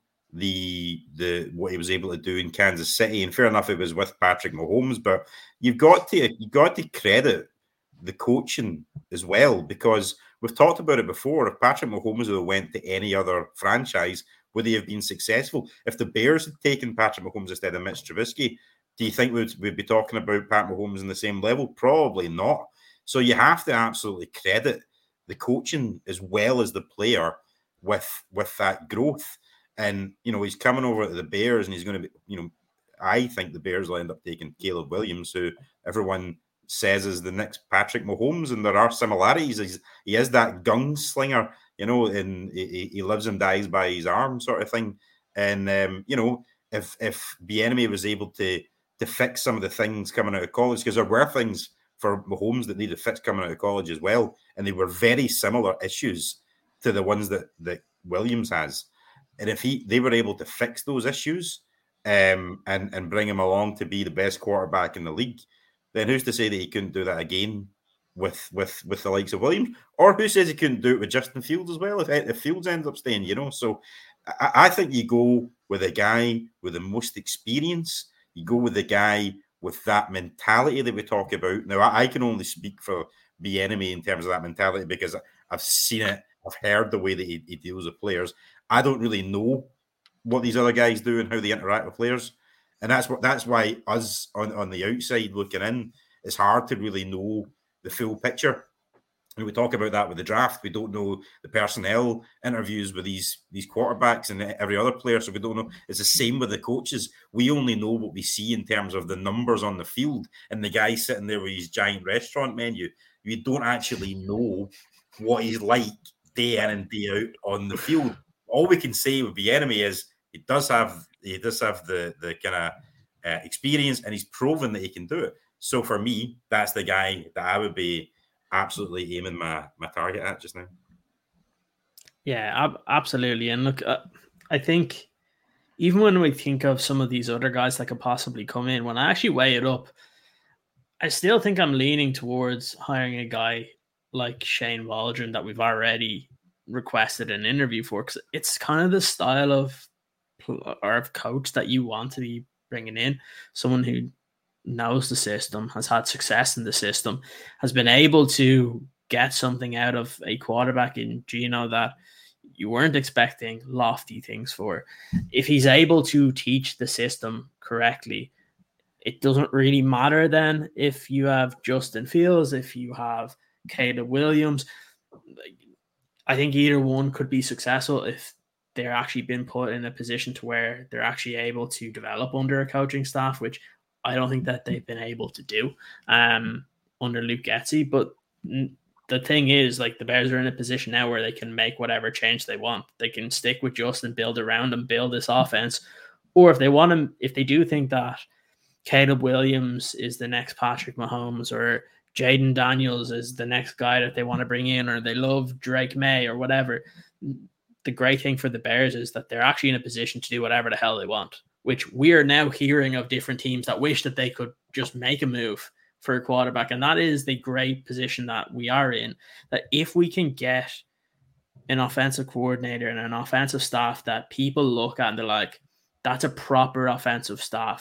the the what he was able to do in Kansas City, and fair enough, it was with Patrick Mahomes, but you've got to you got to credit the coaching as well, because we've talked about it before. If Patrick Mahomes would have went to any other franchise, would he have been successful? If the Bears had taken Patrick Mahomes instead of Mitch Trubisky, do you think we'd, we'd be talking about Pat Mahomes in the same level? Probably not. So you have to absolutely credit the coaching as well as the player with with that growth. And, you know, he's coming over to the Bears, and he's going to be, you know, I think the Bears will end up taking Caleb Williams, who everyone says is the next Patrick Mahomes, and there are similarities. He's, he is that gunslinger, you know, and he, he lives and dies by his arm sort of thing. And, um, you know, if if Bieniemy was able to to fix some of the things coming out of college, because there were things for Mahomes that needed fixed coming out of college as well, and they were very similar issues to the ones that, that Williams has. And if he they were able to fix those issues um, and, and bring him along to be the best quarterback in the league, then who's to say that he couldn't do that again with with with the likes of Williams? Or who says he couldn't do it with Justin Fields as well if, if Fields ends up staying, you know? So I, I think you go with a guy with the most experience. You go with the guy with that mentality that we talk about. Now, I, I can only speak for Bieniemy in terms of that mentality because I've seen it. I've heard the way that he, he deals with players. I don't really know what these other guys do and how they interact with players. And that's what that's why us on, on the outside looking in, it's hard to really know the full picture. And we talk about that with the draft. We don't know the personnel interviews with these, these quarterbacks and every other player, so we don't know. It's the same with the coaches. We only know what we see in terms of the numbers on the field and the guy sitting there with his giant restaurant menu. You don't actually know what he's like day in and day out on the field. All we can say with Bieniemy is he does have he does have the the kind of uh, experience, and he's proven that he can do it. So for me, that's the guy that I would be absolutely aiming my my target at just now. Yeah, ab- absolutely. And look, uh, I think even when we think of some of these other guys that could possibly come in, when I actually weigh it up, I still think I'm leaning towards hiring a guy like Shane Waldron that we've already requested an interview for, because it's kind of the style of or of coach that you want to be bringing in. Someone who knows the system, has had success in the system, has been able to get something out of a quarterback in Gino that you weren't expecting lofty things for. If he's able to teach the system correctly, it doesn't really matter then if you have Justin Fields, if you have Caleb Williams. I think either one could be successful if they're actually been put in a position to where they're actually able to develop under a coaching staff, which I don't think that they've been able to do um, under Luke Getsy. But the thing is, like, the Bears are in a position now where they can make whatever change they want. They can stick with Justin, build around him, build this offense. Or if they want him, if they do think that Caleb Williams is the next Patrick Mahomes, or Jaden Daniels is the next guy that they want to bring in, or they love Drake May or whatever, the great thing for the Bears is that they're actually in a position to do whatever the hell they want, which we are now hearing of different teams that wish that they could just make a move for a quarterback. And that is the great position that we are in, that if we can get an offensive coordinator and an offensive staff that people look at and they're like, that's a proper offensive staff,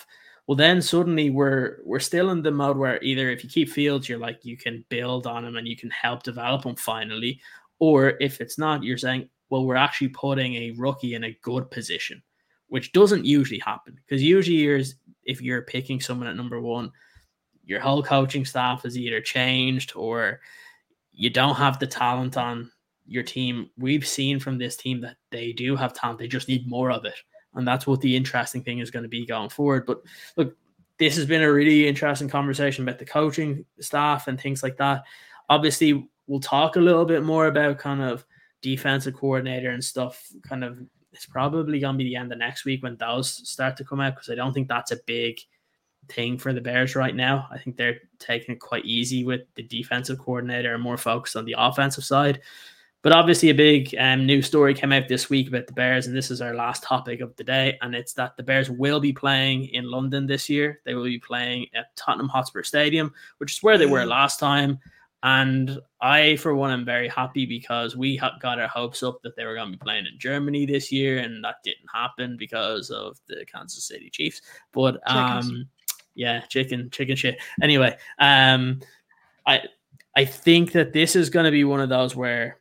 Well, then suddenly we're we're still in the mode where either if you keep Fields, you're like you can build on him and you can help develop him finally, or if it's not, you're saying, well, we're actually putting a rookie in a good position, which doesn't usually happen because usually you're, if you're picking someone at number one, your whole coaching staff is either changed or you don't have the talent on your team. We've seen from this team that they do have talent. They just need more of it. And that's what the interesting thing is going to be going forward. But look, this has been a really interesting conversation about the coaching staff and things like that. Obviously, we'll talk a little bit more about kind of defensive coordinator and stuff. Kind of, it's probably going to be the end of next week when those start to come out, because I don't think that's a big thing for the Bears right now. I think they're taking it quite easy with the defensive coordinator and more focused on the offensive side. But obviously a big um, news story came out this week about the Bears, and this is our last topic of the day, and it's that the Bears will be playing in London this year. They will be playing at Tottenham Hotspur Stadium, which is where they were last time. And I, for one, am very happy because we got our hopes up that they were going to be playing in Germany this year, and that didn't happen because of the Kansas City Chiefs. But um, yeah, chicken, chicken shit. Anyway, um, I I think that this is going to be one of those where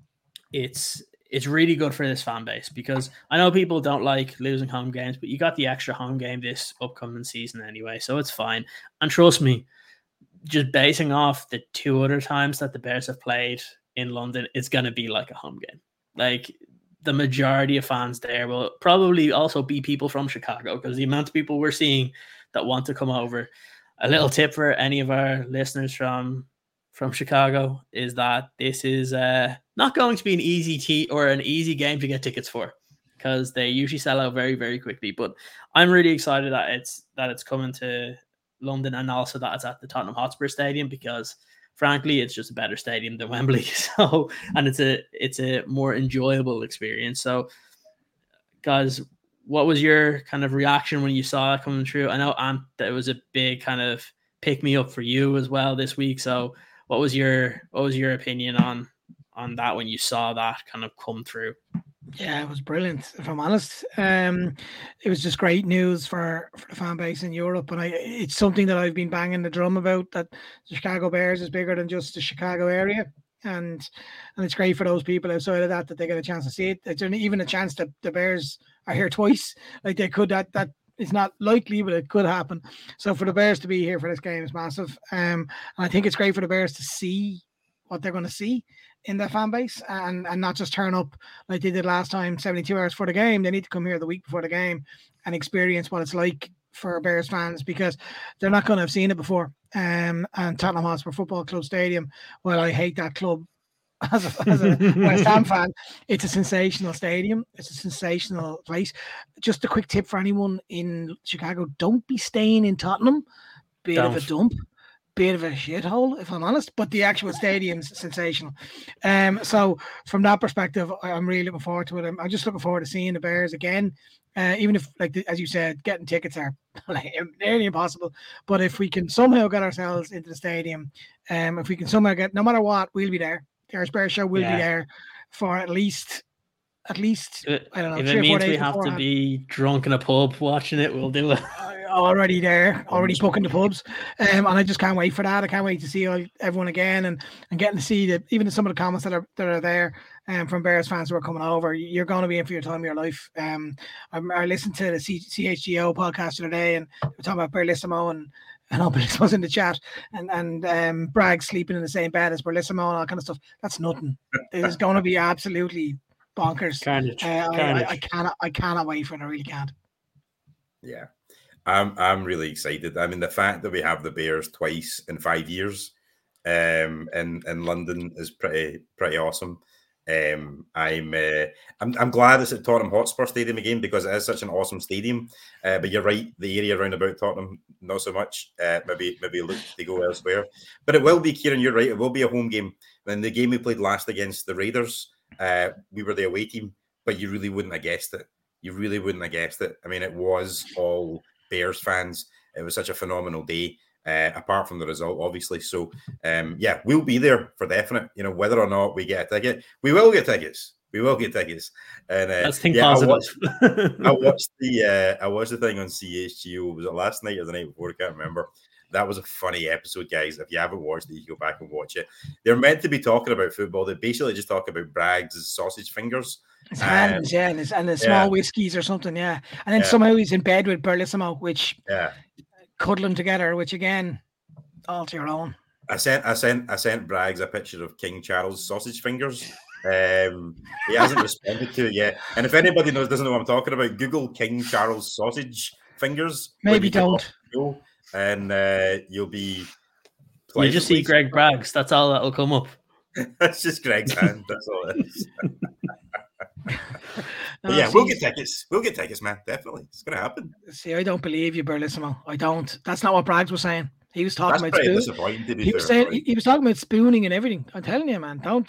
it's it's really good for this fan base, because I know people don't like losing home games, but you got the extra home game this upcoming season anyway, so it's fine. And trust me, just basing off the two other times that the Bears have played in London, it's going to be like a home game. Like, the majority of fans there will probably also be people from Chicago, because the amount of people we're seeing that want to come over. A little tip for any of our listeners from from Chicago is that this is uh, not going to be an easy tea or an easy game to get tickets for, because they usually sell out very, very quickly. But I'm really excited that it's that it's coming to London, and also that it's at the Tottenham Hotspur Stadium, because frankly, it's just a better stadium than Wembley. So, and it's a it's a more enjoyable experience. So, guys, what was your kind of reaction when you saw it coming through? I know Ant, that was a big kind of pick me up for you as well this week. So, what was your what was your opinion on on that when you saw that kind of come through? Yeah, it was brilliant, if I'm honest. Um, it was just great news for, for the fan base in Europe. And I, it's something that I've been banging the drum about, that the Chicago Bears is bigger than just the Chicago area. And and it's great for those people outside of that, that they get a chance to see it. It's even a chance that the Bears are here twice. Like, they could, that that is not likely, but it could happen. So for the Bears to be here for this game is massive. Um, and I think it's great for the Bears to see what they're going to see in their fan base, and, and not just turn up like they did last time, seventy-two hours for the game. They need to come here the week before the game and experience what it's like for Bears fans, because they're not going to have seen it before. Um, and Tottenham Hotspur Football Club Stadium, while I hate that club as a, as a West Ham fan, it's a sensational stadium. It's a sensational place. Just a quick tip for anyone in Chicago: don't be staying in Tottenham. Bit don't. of a dump. Bit of a shithole, if I'm honest, but the actual stadium's sensational. Um, so from that perspective, I'm really looking forward to it. I'm, I'm just looking forward to seeing the Bears again. Uh, even if, like as you said, getting tickets are like, nearly impossible. But if we can somehow get ourselves into the stadium, um, if we can somehow get, no matter what, we'll be there. The Irish Bears show will yeah. be there for at least, at least it, I don't know. If three it or four means days we have beforehand. to be drunk in a pub watching it, we'll do it. Already there, already booking the pubs, um, and I just can't wait for that. I can't wait to see all, everyone again, and, and getting to see the even some of the comments that are that are there um, from Bears fans who are coming over. You're going to be in for your time of your life. Um, I, I listened to the C, CHGO podcast the other day, and we're talking about Bellissimo, and and all Bellissimo's in the chat, and and um, Bragg sleeping in the same bed as Bellissimo and all kind of stuff. That's nothing. It is going to be absolutely bonkers. Carnage. Uh, Carnage. I, I, I cannot, I cannot wait for it. I really can't. Yeah. I'm I'm really excited. I mean, the fact that we have the Bears twice in five years um, in in London is pretty pretty awesome. Um, I'm uh, I'm I'm glad it's at Tottenham Hotspur Stadium again, because it is such an awesome stadium. Uh, but you're right, the area around about Tottenham not so much. Uh, maybe maybe look to go elsewhere. But it will be, Kieran. You're right. It will be a home game. When the game we played last against the Raiders, uh, we were the away team, but you really wouldn't have guessed it. You really wouldn't have guessed it. I mean, it was all Bears fans. It was such a phenomenal day, uh, apart from the result, obviously. So, um, yeah, we'll be there for definite. You know, whether or not we get a ticket, we will get tickets. We will get tickets. And uh, Let's think yeah, positive. I watched, I watched the uh, I watched the thing on C H G O. Was it last night or the night before? I can't remember. That was a funny episode, guys. If you haven't watched it, you can go back and watch it. They're meant to be talking about football. They basically just talk about Braggs' sausage fingers. His hands, um, yeah, and, his, and the small yeah. whiskies or something, yeah. And then yeah. somehow he's in bed with Bellissimo, which yeah, cuddling together, which again, all to your own. I sent, I sent, I sent Braggs a picture of King Charles' sausage fingers. Um, he hasn't responded to it yet. And if anybody knows, doesn't know what I'm talking about, Google King Charles sausage fingers. Maybe don't. Go, and uh, you'll be. You just see Greg Braggs. That's all that'll come up. That's just Greg's hand. That's all it is. no, yeah, see, we'll get tickets. We'll get tickets, man. Definitely, it's gonna happen. See, I don't believe you, Bellissimo. I don't. That's not what Braggs was saying. He was talking That's about spoon. disappointing to be he fair, was saying right? he was talking about spooning and everything. I'm telling you, man. Don't.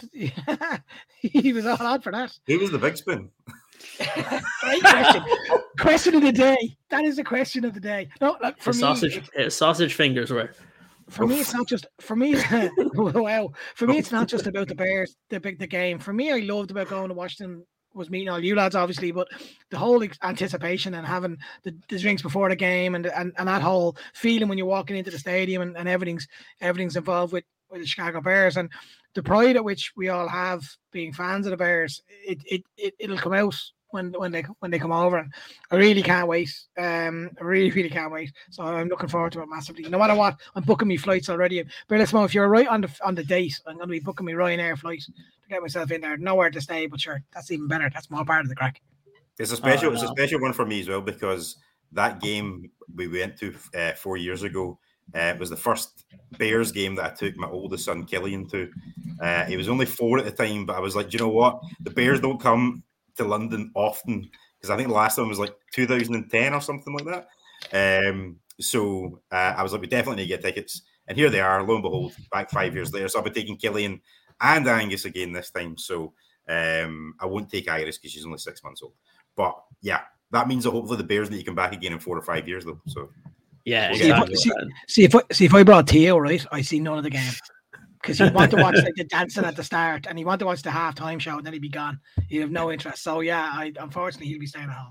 He was all out for that. Who was the big spoon? Great question. Question of the day. That is the question of the day. No, like, for the me, sausage uh, sausage fingers were. For me, it's not just for me. Wow. For me, it's not just about the Bears, the big the game. For me, I loved about going to Washington was meeting all you lads, obviously, but the whole anticipation and having the, the drinks before the game and, and and that whole feeling when you're walking into the stadium and, and everything's everything's involved with, with the Chicago Bears and the pride at which we all have being fans of the Bears. It it, it it'll come out when when they when they come over, and I really can't wait. Um, I really really can't wait. So I'm looking forward to it massively. No matter what, I'm booking me flights already. But listen, if you're right on the on the date, I'm going to be booking me Ryanair flight to get myself in there. Nowhere to stay, but sure, that's even better. That's more part of the crack. It's a special, oh, it's a special one for me as well because that game we went to uh, four years ago. Uh, it was the first Bears game that I took my oldest son Killian to. Uh, he was only four at the time, but I was like, do you know what? The Bears don't come to London often because I think the last one was like two thousand ten or something like that. Um, so uh, I was like, we definitely need to get tickets, and here they are. Lo and behold, back five years later. So I'll be taking Killian and Angus again this time. So um, I won't take Iris because she's only six months old. But yeah, that means that hopefully the Bears need to come back again in four or five years though. So yeah, see, exactly. if, see, see if I, see if I brought Theo, right? I see none of the game. Because he'd want to watch like the dancing at the start, and he want to watch the halftime show, and then he'd be gone. He'd have no interest. So yeah, I unfortunately he'll be staying at home.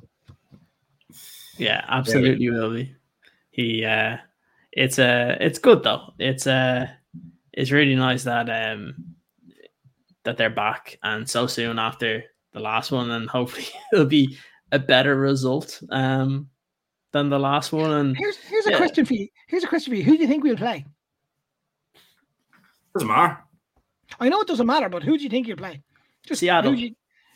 Yeah, absolutely yeah. will be. He, uh, it's uh, it's good though. It's uh, it's really nice that um, that they're back and so soon after the last one, and hopefully it'll be a better result um than the last one. And here's here's a yeah. question for you. Here's a question for you. Who do you think we'll play? Doesn't matter. I know it doesn't matter, but who do you think you'll play? Just Seattle. Who, you,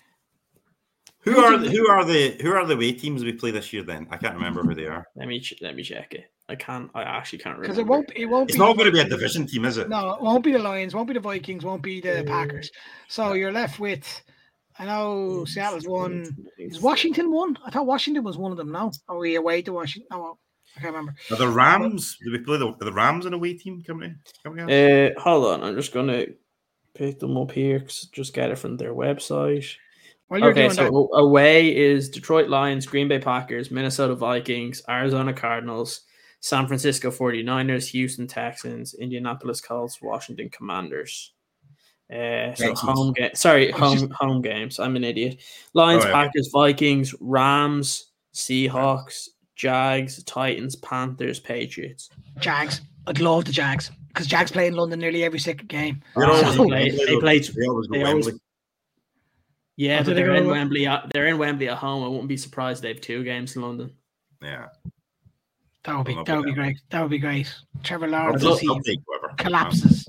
who, who are the, who are the who are the away teams we play this year? Then I can't remember who they are. Let me let me check it. I can't. I actually can't remember because it won't. It won't. It's be not going to be a division team, is it? No, it won't be the Lions. Won't be the Vikings. Won't be the Packers. So you're left with. I know Seattle's one. Is Washington one? I thought Washington was one of them. No, are we away to Washington? No, I can't remember. Are the Rams? Do we play the, the Rams an away team coming in? Coming uh, hold on, I'm just gonna pick them up here. Just get it from their website. Okay, so that. away is Detroit Lions, Green Bay Packers, Minnesota Vikings, Arizona Cardinals, San Francisco forty-niners, Houston Texans, Indianapolis Colts, Washington Commanders. Uh, so Texans. home game. Sorry, home home games. I'm an idiot. Lions, oh, yeah. Packers, Vikings, Rams, Seahawks, Jags, Titans, Panthers, Patriots. Jags. I'd love the Jags because Jags play in London nearly every second game. Oh, they play. They play. They always they go always, Wembley. Yeah, oh, but they're in Wembley. They're in Wembley at home. I wouldn't be surprised they have two games in London. Yeah, that would be that would be great. That would be great. Trevor Lawrence I'll, I'll take whoever. collapses.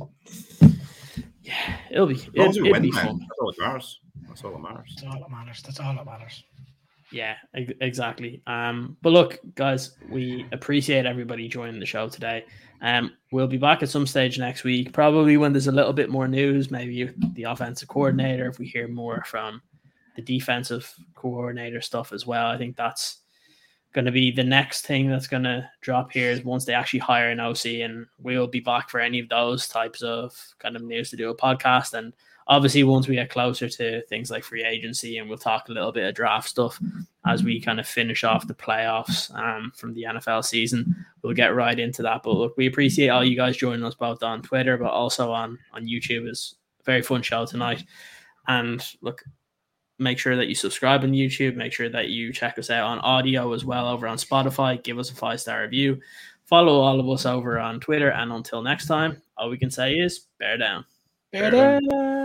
Yeah, it'll be. It'll, it'll win, be man. fun. That's all that matters. That's all that matters. That's all that matters. That's all that matters. Yeah, exactly. Um, but look, guys, we appreciate everybody joining the show today. Um, we'll be back at some stage next week, probably when there's a little bit more news, maybe the offensive coordinator, if we hear more from the defensive coordinator stuff as well. I think that's going to be the next thing that's going to drop here is once they actually hire an O C, and we'll be back for any of those types of kind of news to do a podcast. And obviously, once we get closer to things like free agency, and we'll talk a little bit of draft stuff as we kind of finish off the playoffs um, from the N F L season, we'll get right into that. But look, we appreciate all you guys joining us both on Twitter, but also on, on YouTube. It's a very fun show tonight. And look, make sure that you subscribe on YouTube. Make sure that you check us out on audio as well over on Spotify. Give us a five-star review. Follow all of us over on Twitter. And until next time, all we can say is bear down. Bear down.